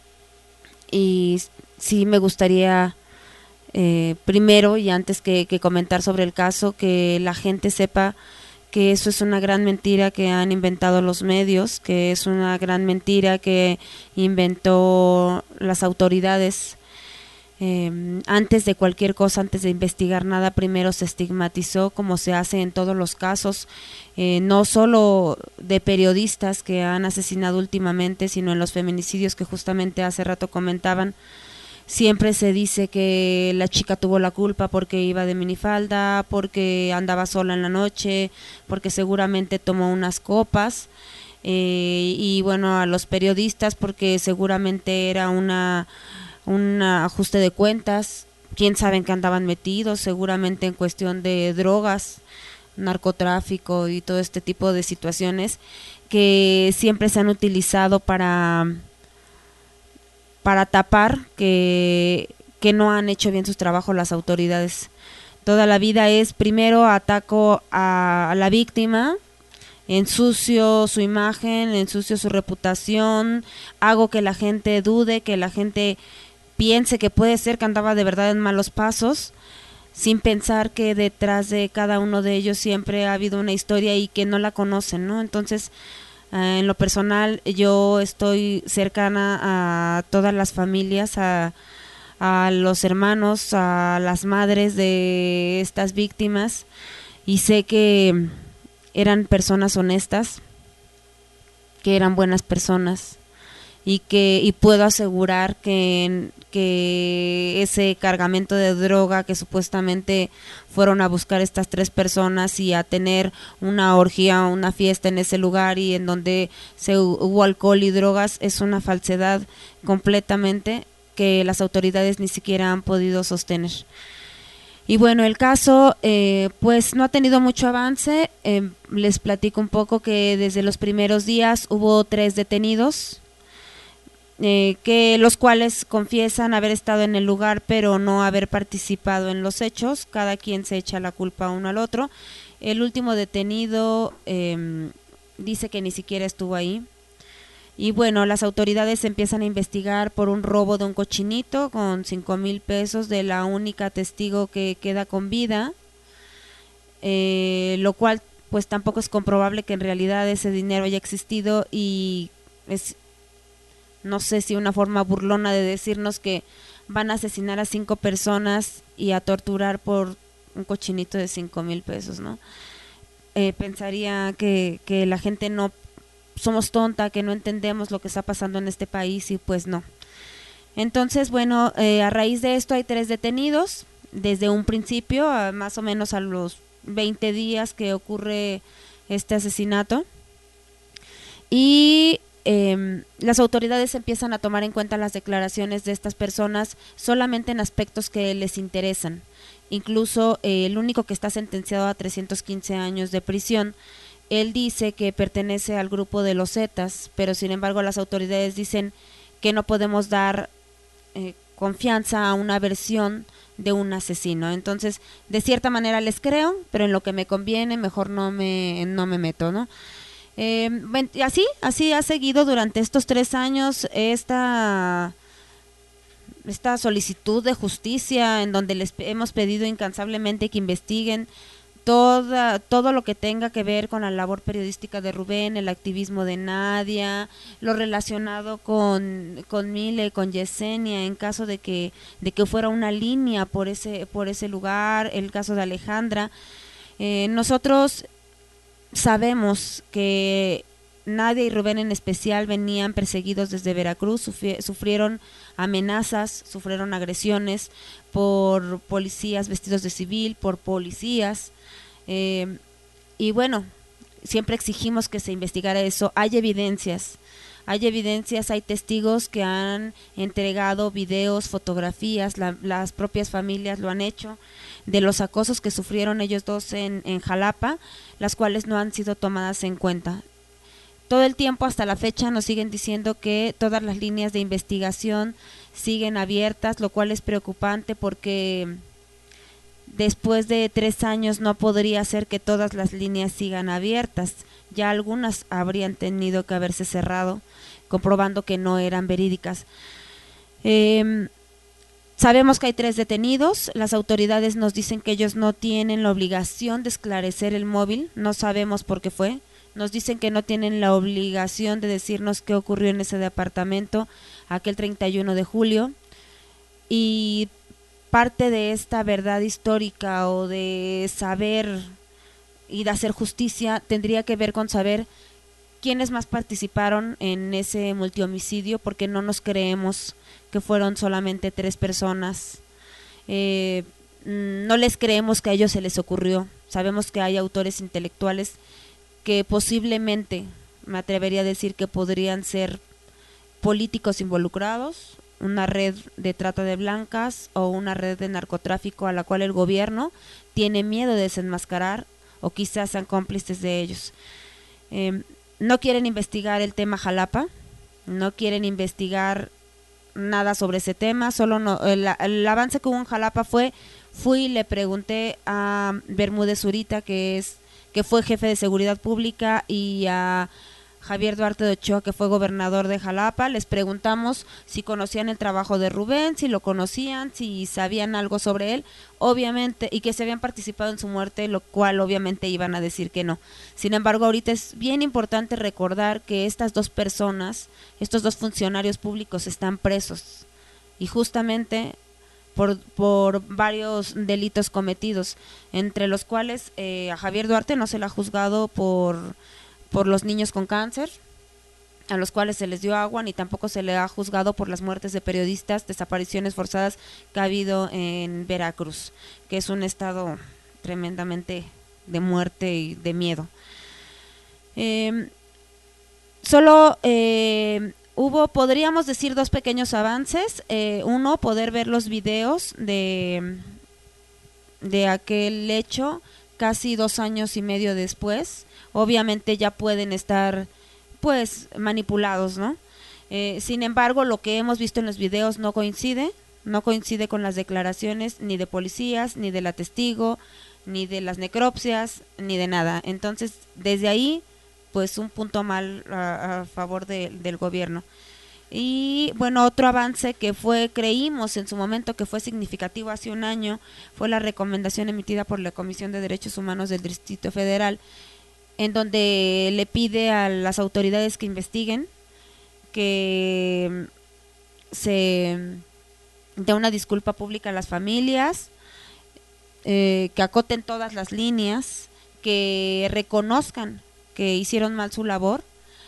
y sí me gustaría Eh, primero y antes que, que comentar sobre el caso, que la gente sepa que eso es una gran mentira que han inventado los medios, que es una gran mentira que inventó las autoridades. Eh, antes de cualquier cosa, antes de investigar nada, primero se estigmatizó, como se hace en todos los casos, eh, no solo de periodistas que han asesinado últimamente, sino en los feminicidios que justamente hace rato comentaban. Siempre se dice que la chica tuvo la culpa porque iba de minifalda, porque andaba sola en la noche, porque seguramente tomó unas copas, eh, y bueno, a los periodistas porque seguramente era una un ajuste de cuentas, quién sabe en qué andaban metidos, seguramente en cuestión de drogas, narcotráfico y todo este tipo de situaciones que siempre se han utilizado para para tapar que, que no han hecho bien sus trabajos las autoridades. Toda la vida es primero ataco a, a la víctima, ensucio su imagen, ensucio su reputación, hago que la gente dude, que la gente piense que puede ser que andaba de verdad en malos pasos, sin pensar que detrás de cada uno de ellos siempre ha habido una historia y que no la conocen, ¿no? Entonces, Uh, en lo personal, yo estoy cercana a todas las familias, a, a los hermanos, a las madres de estas víctimas, y sé que eran personas honestas, que eran buenas personas, y que y puedo asegurar que, que ese cargamento de droga que supuestamente fueron a buscar estas tres personas y a tener una orgía, una fiesta en ese lugar y en donde se hubo alcohol y drogas, es una falsedad completamente que las autoridades ni siquiera han podido sostener. Y bueno, el caso eh, pues no ha tenido mucho avance. Eh, les platico un poco que desde los primeros días hubo tres detenidos, Eh, que los cuales confiesan haber estado en el lugar pero no haber participado en los hechos. Cada quien se echa la culpa uno al otro. El último detenido eh, dice que ni siquiera estuvo ahí. Y bueno, las autoridades empiezan a investigar por un robo de un cochinito con cinco mil pesos de la única testigo que queda con vida, eh, lo cual pues tampoco es comprobable que en realidad ese dinero haya existido, y es, no sé si una forma burlona de decirnos que van a asesinar a cinco personas y a torturar por un cochinito de cinco mil pesos, ¿no? Eh, pensaría que, que la gente no somos tonta, que no entendemos lo que está pasando en este país, y pues no. Entonces, bueno, eh, a raíz de esto hay tres detenidos desde un principio, a más o menos a los veinte días que ocurre este asesinato, y Eh, las autoridades empiezan a tomar en cuenta las declaraciones de estas personas solamente en aspectos que les interesan. Incluso eh, el único que está sentenciado a trescientos quince años de prisión, él dice que pertenece al grupo de los Zetas, pero sin embargo las autoridades dicen que no podemos dar eh, confianza a una versión de un asesino. Entonces, de cierta manera les creo, pero en lo que me conviene mejor no me, no me meto, ¿no? Eh, así, así ha seguido durante estos tres años esta, esta solicitud de justicia, en donde les hemos pedido incansablemente que investiguen toda, todo lo que tenga que ver con la labor periodística de Rubén, el activismo de Nadia, lo relacionado con, con Mile, con Yesenia, en caso de que, de que fuera una línea por ese, por ese lugar, el caso de Alejandra. Eh, nosotros sabemos que Nadia y Rubén en especial venían perseguidos desde Veracruz, sufri- sufrieron amenazas, sufrieron agresiones por policías vestidos de civil, por policías, eh, y bueno, siempre exigimos que se investigara eso. Hay evidencias, hay evidencias, hay testigos que han entregado videos, fotografías, la, las propias familias lo han hecho, de los acosos que sufrieron ellos dos en, en Jalapa, las cuales no han sido tomadas en cuenta. Todo el tiempo hasta la fecha nos siguen diciendo que todas las líneas de investigación siguen abiertas, lo cual es preocupante porque después de tres años no podría ser que todas las líneas sigan abiertas. Ya algunas habrían tenido que haberse cerrado, comprobando que no eran verídicas. Eh, sabemos que hay tres detenidos. Las autoridades nos dicen que ellos no tienen la obligación de esclarecer el móvil. No sabemos por qué fue. Nos dicen que no tienen la obligación de decirnos qué ocurrió en ese departamento aquel treinta y uno de julio. Y parte de esta verdad histórica o de saber y de hacer justicia tendría que ver con saber quiénes más participaron en ese multihomicidio, porque no nos creemos que fueron solamente tres personas. Eh, no les creemos que a ellos se les ocurrió. Sabemos que hay autores intelectuales que posiblemente, me atrevería a decir que podrían ser políticos involucrados, una red de trata de blancas o una red de narcotráfico a la cual el gobierno tiene miedo de desenmascarar o quizás sean cómplices de ellos. Eh, no quieren investigar el tema Jalapa, no quieren investigar nada sobre ese tema, solo no, el, el avance que hubo en Jalapa fue, fui y le pregunté a Bermúdez Zurita, que es que fue jefe de seguridad pública, y a Javier Duarte de Ochoa, que fue gobernador de Jalapa. Les preguntamos si conocían el trabajo de Rubén, si lo conocían, si sabían algo sobre él, obviamente, y que se habían participado en su muerte, lo cual obviamente iban a decir que no. Sin embargo, ahorita es bien importante recordar que estas dos personas, estos dos funcionarios públicos están presos, y justamente Por, por varios delitos cometidos, entre los cuales eh, a Javier Duarte no se le ha juzgado por, por los niños con cáncer, a los cuales se les dio agua, ni tampoco se le ha juzgado por las muertes de periodistas, desapariciones forzadas que ha habido en Veracruz, que es un estado tremendamente de muerte y de miedo. Eh, solo... Eh, Hubo, podríamos decir, dos pequeños avances. Eh, uno, poder ver los videos de, de aquel hecho casi dos años y medio después. Obviamente ya pueden estar, pues, manipulados, ¿no? Eh, sin embargo, lo que hemos visto en los videos no coincide, no coincide con las declaraciones ni de policías, ni de la testigo, ni de las necropsias, ni de nada. Entonces, desde ahí, pues un punto mal a, a favor de, del gobierno. Y bueno, otro avance que fue, creímos en su momento que fue significativo hace un año, fue la recomendación emitida por la Comisión de Derechos Humanos del Distrito Federal, en donde le pide a las autoridades que investiguen, que se dé una disculpa pública a las familias, eh, que acoten todas las líneas, que reconozcan que hicieron mal su labor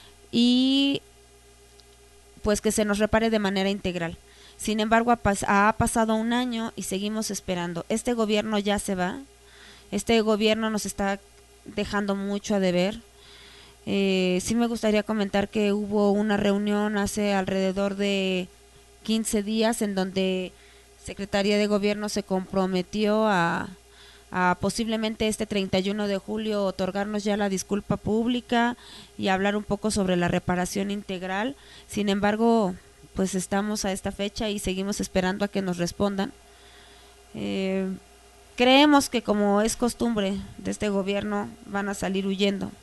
y pues que se nos repare de manera integral. Sin embargo, ha, pas- ha pasado un año y seguimos esperando. Este gobierno ya se va, este gobierno nos está dejando mucho a deber. Eh, sí me gustaría comentar que hubo una reunión hace alrededor de quince días en donde Secretaría de Gobierno se comprometió a a posiblemente este treinta y uno de julio otorgarnos ya la disculpa pública y hablar un poco sobre la reparación integral. Sin embargo, pues estamos a esta fecha y seguimos esperando a que nos respondan. Eh, creemos que, como es costumbre de este gobierno, van a salir huyendo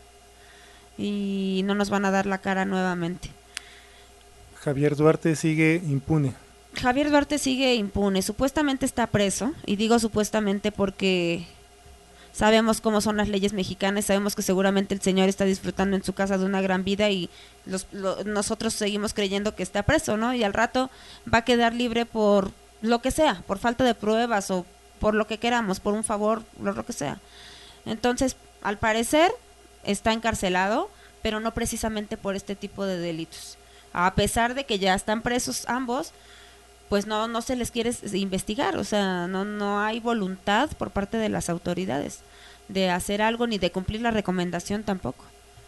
y no nos van a dar la cara nuevamente. Javier Duarte sigue impune. Javier Duarte sigue impune, supuestamente está preso, y digo supuestamente porque sabemos cómo son las leyes mexicanas, sabemos que seguramente el señor está disfrutando en su casa de una gran vida y los, lo, nosotros seguimos creyendo que está preso, ¿no? Y al rato va a quedar libre por lo que sea, por falta de pruebas o por lo que queramos, por un favor, lo, lo que sea. Entonces, al parecer, está encarcelado, pero no precisamente por este tipo de delitos. A pesar de que ya están presos ambos, pues no no se les quiere investigar, o sea, no no hay voluntad por parte de las autoridades de hacer algo ni de cumplir la recomendación tampoco.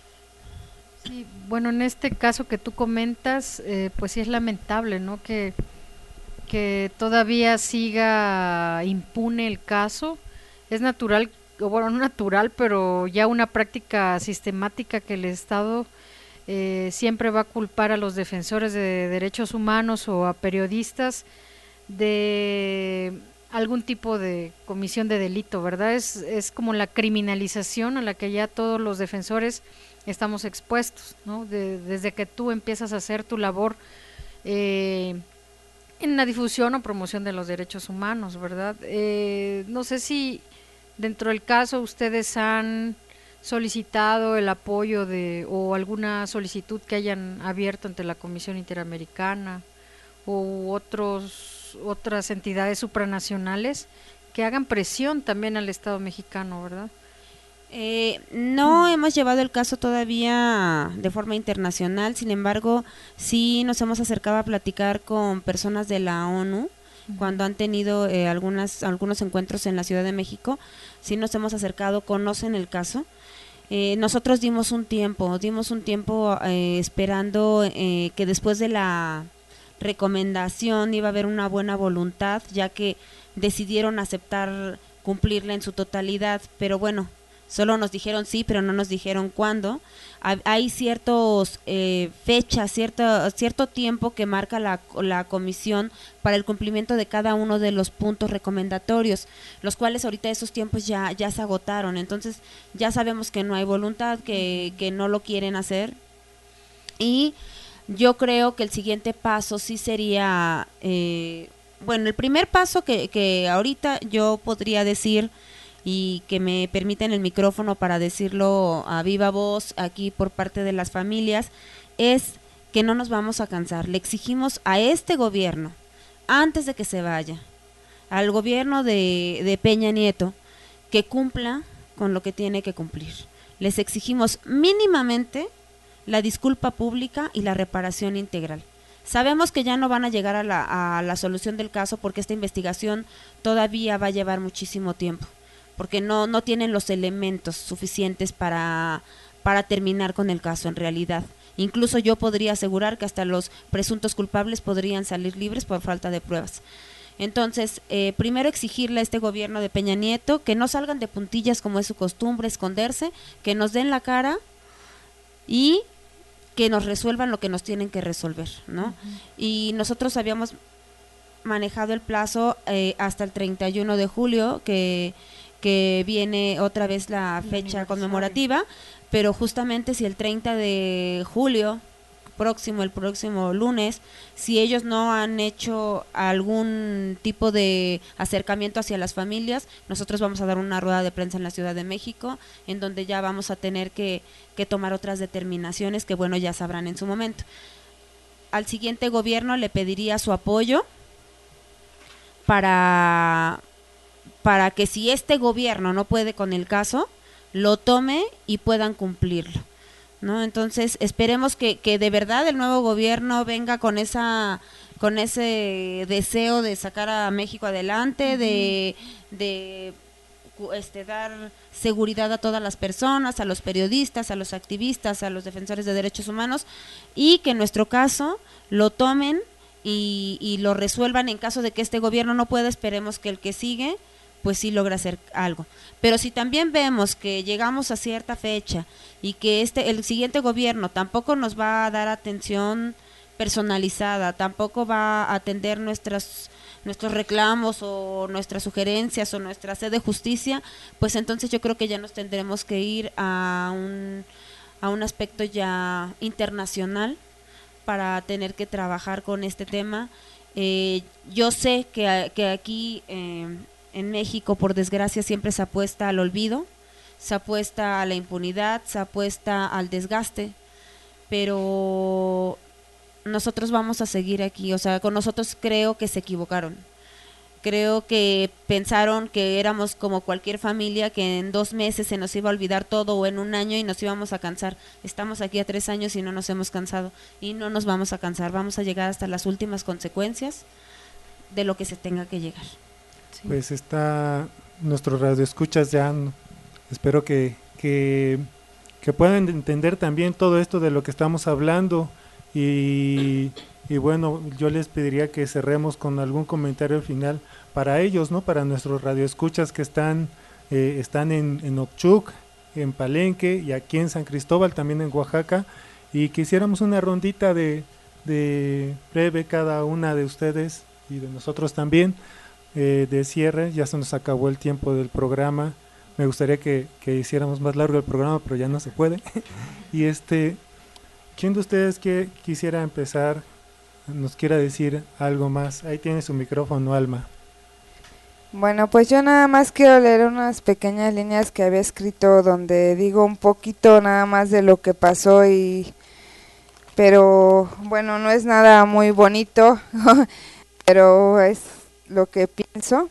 Sí, bueno, en este caso que tú comentas, eh, pues sí es lamentable, ¿no? Que, que todavía siga impune el caso. Es natural, o bueno, no natural, pero ya una práctica sistemática que el Estado Eh, siempre va a culpar a los defensores de derechos humanos o a periodistas de algún tipo de comisión de delito, ¿verdad? Es, es como la criminalización a la que ya todos los defensores estamos expuestos, ¿no? De, desde que tú empiezas a hacer tu labor eh, en la difusión o promoción de los derechos humanos, ¿verdad? Eh, no sé si dentro del caso ustedes han solicitado el apoyo de o alguna solicitud que hayan abierto ante la Comisión Interamericana u otros otras entidades supranacionales que hagan presión también al Estado mexicano, ¿verdad? Eh, no mm. hemos llevado el caso todavía de forma internacional, sin embargo, sí nos hemos acercado a platicar con personas de la ONU uh-huh. cuando han tenido eh, algunas algunos encuentros en la Ciudad de México, sí nos hemos acercado, conocen el caso. Eh, nosotros dimos un tiempo, dimos un tiempo eh, esperando eh, que después de la recomendación iba a haber una buena voluntad, ya que decidieron aceptar cumplirla en su totalidad, pero bueno, solo nos dijeron sí, pero no nos dijeron cuándo. Hay ciertos eh, fechas, cierto, cierto tiempo que marca la, la comisión para el cumplimiento de cada uno de los puntos recomendatorios, los cuales ahorita esos tiempos ya, ya se agotaron, entonces ya sabemos que no hay voluntad, que, que no lo quieren hacer, y yo creo que el siguiente paso sí sería, eh, bueno, el primer paso que, que ahorita yo podría decir, y que me permiten el micrófono para decirlo a viva voz aquí por parte de las familias, es que no nos vamos a cansar. Le exigimos a este gobierno, antes de que se vaya, al gobierno de, de Peña Nieto, que cumpla con lo que tiene que cumplir. Les exigimos mínimamente la disculpa pública y la reparación integral. Sabemos que ya no van a llegar a la, a la solución del caso porque esta investigación todavía va a llevar muchísimo tiempo, porque no, no tienen los elementos suficientes para, para terminar con el caso en realidad. Incluso yo podría asegurar que hasta los presuntos culpables podrían salir libres por falta de pruebas. Entonces, eh, primero exigirle a este gobierno de Peña Nieto que no salgan de puntillas como es su costumbre, esconderse, que nos den la cara y que nos resuelvan lo que nos tienen que resolver, ¿no? Uh-huh. Y nosotros habíamos manejado el plazo eh, hasta el treinta y uno de julio, que que viene otra vez la fecha conmemorativa, pero justamente si el treinta de julio próximo, el próximo lunes, si ellos no han hecho algún tipo de acercamiento hacia las familias, nosotros vamos a dar una rueda de prensa en la Ciudad de México, en donde ya vamos a tener que, que tomar otras determinaciones que, bueno, ya sabrán en su momento. Al siguiente gobierno le pediría su apoyo para... para que si este gobierno no puede con el caso, lo tome y puedan cumplirlo, ¿no? Entonces esperemos que, que de verdad el nuevo gobierno venga con esa con ese deseo de sacar a México adelante, uh-huh. de, de este, dar seguridad a todas las personas, a los periodistas, a los activistas, a los defensores de derechos humanos, y que en nuestro caso lo tomen y, y lo resuelvan. En caso de que este gobierno no pueda, esperemos que el que sigue pues sí logra hacer algo. Pero si también vemos que llegamos a cierta fecha y que este el siguiente gobierno tampoco nos va a dar atención personalizada, tampoco va a atender nuestras nuestros reclamos o nuestras sugerencias o nuestra sed de justicia, pues entonces yo creo que ya nos tendremos que ir a un a un aspecto ya internacional para tener que trabajar con este tema. Eh, yo sé que, que aquí eh, en México, por desgracia, siempre se apuesta al olvido, se apuesta a la impunidad, se apuesta al desgaste, pero nosotros vamos a seguir aquí, o sea, con nosotros creo que se equivocaron. Creo que pensaron que éramos como cualquier familia, que en dos meses se nos iba a olvidar todo o en un año y nos íbamos a cansar. Estamos aquí a tres años y no nos hemos cansado y no nos vamos a cansar. Vamos a llegar hasta las últimas consecuencias de lo que se tenga que llegar. Sí. Pues está nuestro radioescuchas ya, espero que, que, que puedan entender también todo esto de lo que estamos hablando y... Y bueno, yo les pediría que cerremos con algún comentario final para ellos, ¿no? Para nuestros radioescuchas que están eh, están en, en Ochuc, en Palenque y aquí en San Cristóbal, también en Oaxaca, y que hiciéramos una rondita de, de breve cada una de ustedes y de nosotros también, eh, de cierre. Ya se nos acabó el tiempo del programa. Me gustaría que, que hiciéramos más largo el programa, pero ya no se puede. Y este, ¿quién de ustedes que quisiera empezar? Nos quiera decir algo más. Ahí tiene su micrófono, Alma. Bueno, pues yo nada más quiero leer unas pequeñas líneas que había escrito donde digo un poquito nada más de lo que pasó y pero bueno, no es nada muy bonito, pero es lo que pienso.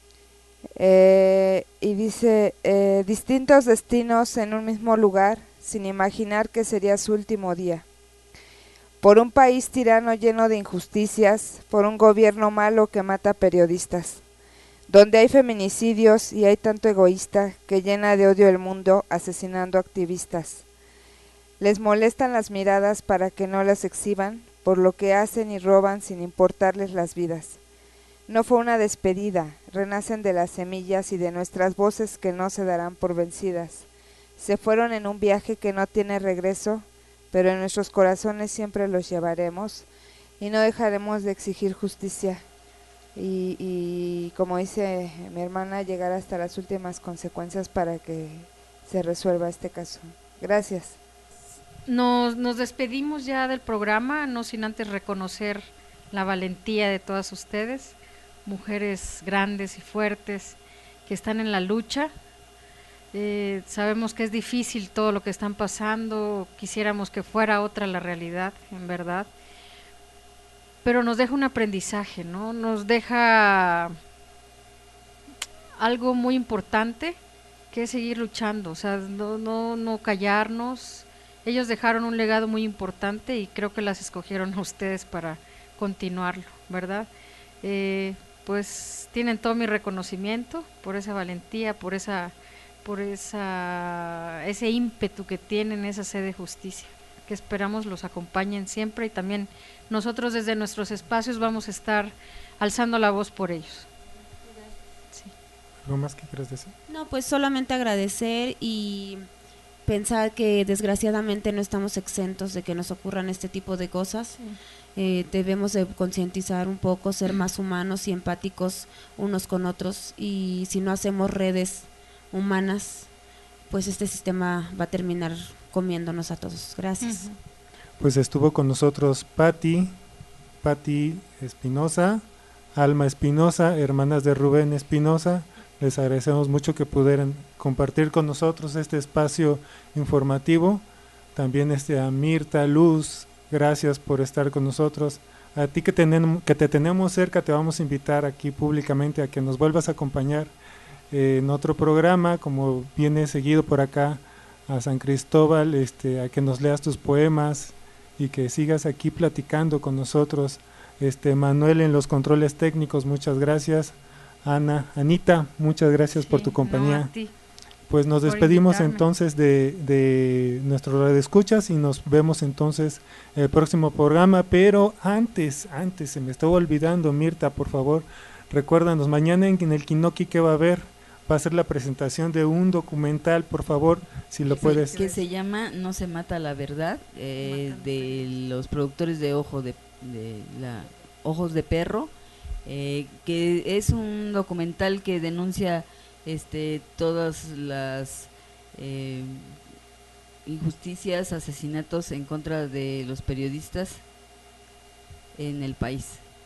Eh, y dice, eh, distintos destinos en un mismo lugar, sin imaginar que sería su último día. Por un país tirano lleno de injusticias, por un gobierno malo que mata periodistas, donde hay feminicidios y hay tanto egoísta que llena de odio el mundo asesinando activistas. Les molestan las miradas para que no las exhiban, por lo que hacen y roban sin importarles las vidas. No fue una despedida, renacen de las semillas y de nuestras voces que no se darán por vencidas. Se fueron en un viaje que no tiene regreso, pero en nuestros corazones siempre los llevaremos y no dejaremos de exigir justicia y, y como dice mi hermana, llegar hasta las últimas consecuencias para que se resuelva este caso. Gracias. Nos, nos despedimos ya del programa, no sin antes reconocer la valentía de todas ustedes, mujeres grandes y fuertes que están en la lucha. Eh, sabemos que es difícil todo lo que están pasando, quisiéramos que fuera otra la realidad, en verdad, pero nos deja un aprendizaje, ¿no? Nos deja algo muy importante, que es seguir luchando, o sea, no, no, no callarnos. Ellos dejaron un legado muy importante y creo que las escogieron a ustedes para continuarlo, ¿verdad? Eh, pues tienen todo mi reconocimiento por esa valentía, por esa por esa ese ímpetu que tienen, esa sed de justicia, que esperamos los acompañen siempre y también nosotros desde nuestros espacios vamos a estar alzando la voz por ellos. Sí. ¿Algo más que quieras decir? No, pues solamente agradecer y pensar que desgraciadamente no estamos exentos de que nos ocurran este tipo de cosas. Sí. Eh, debemos de concientizar un poco, ser más humanos y empáticos unos con otros, y si no hacemos redes humanas, pues este sistema va a terminar comiéndonos a todos. Gracias. Uh-huh. Pues estuvo con nosotros Patti, Patti Espinosa, Alma Espinosa, hermanas de Rubén Espinosa. Les agradecemos mucho que pudieran compartir con nosotros este espacio informativo. También este a Mirta, Luz, gracias por estar con nosotros. A ti que, tenemos, que te tenemos cerca, te vamos a invitar aquí públicamente a que nos vuelvas a acompañar eh, en otro programa, como viene seguido por acá a San Cristóbal, este, a que nos leas tus poemas y que sigas aquí platicando con nosotros. Este, Manuel en los controles técnicos, muchas gracias. Ana, Anita, muchas gracias sí, por tu compañía. No, a ti. Pues nos despedimos entonces de, de nuestro radioescuchas y nos vemos entonces el próximo programa, pero antes, antes se me estaba olvidando, Mirta, por favor, recuérdanos, mañana en el Kinoki, ¿qué va a haber? Va a ser la presentación de un documental, por favor, si lo sí, puedes. Que se llama No se mata la verdad, eh, de los productores de Ojo de, de la Ojos de Perro, eh, que es un documental que denuncia este todas las eh, injusticias, asesinatos en contra de los periodistas en el país.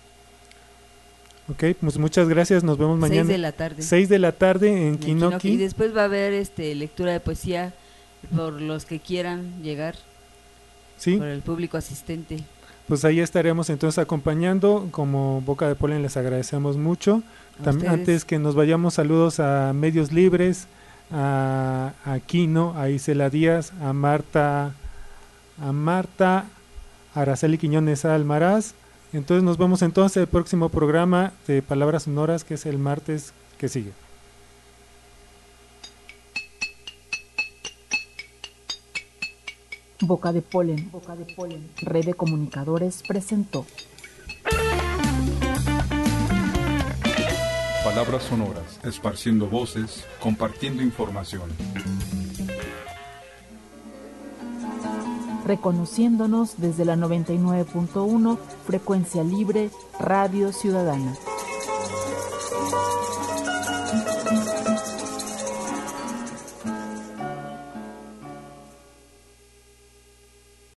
Ok, pues muchas gracias, nos vemos mañana. Seis de la tarde. Seis de la tarde en, en Kinoki. Kinoki. Y después va a haber este lectura de poesía por los que quieran llegar, sí, por el público asistente. pues ahí estaremos entonces acompañando. Como Boca de Polen les agradecemos mucho. También, antes que nos vayamos, saludos a Medios Libres, a, a Quino, a Isela Díaz, a Marta, a Marta Araceli Quiñones Almaraz. Entonces nos vemos entonces el próximo programa de Palabras Sonoras, que es el martes que sigue. Boca de Polen, Boca de Polen, Red de Comunicadores presentó Palabras Sonoras, esparciendo voces, compartiendo información. Reconociéndonos desde la noventa y nueve punto uno, frecuencia libre, Radio Ciudadana.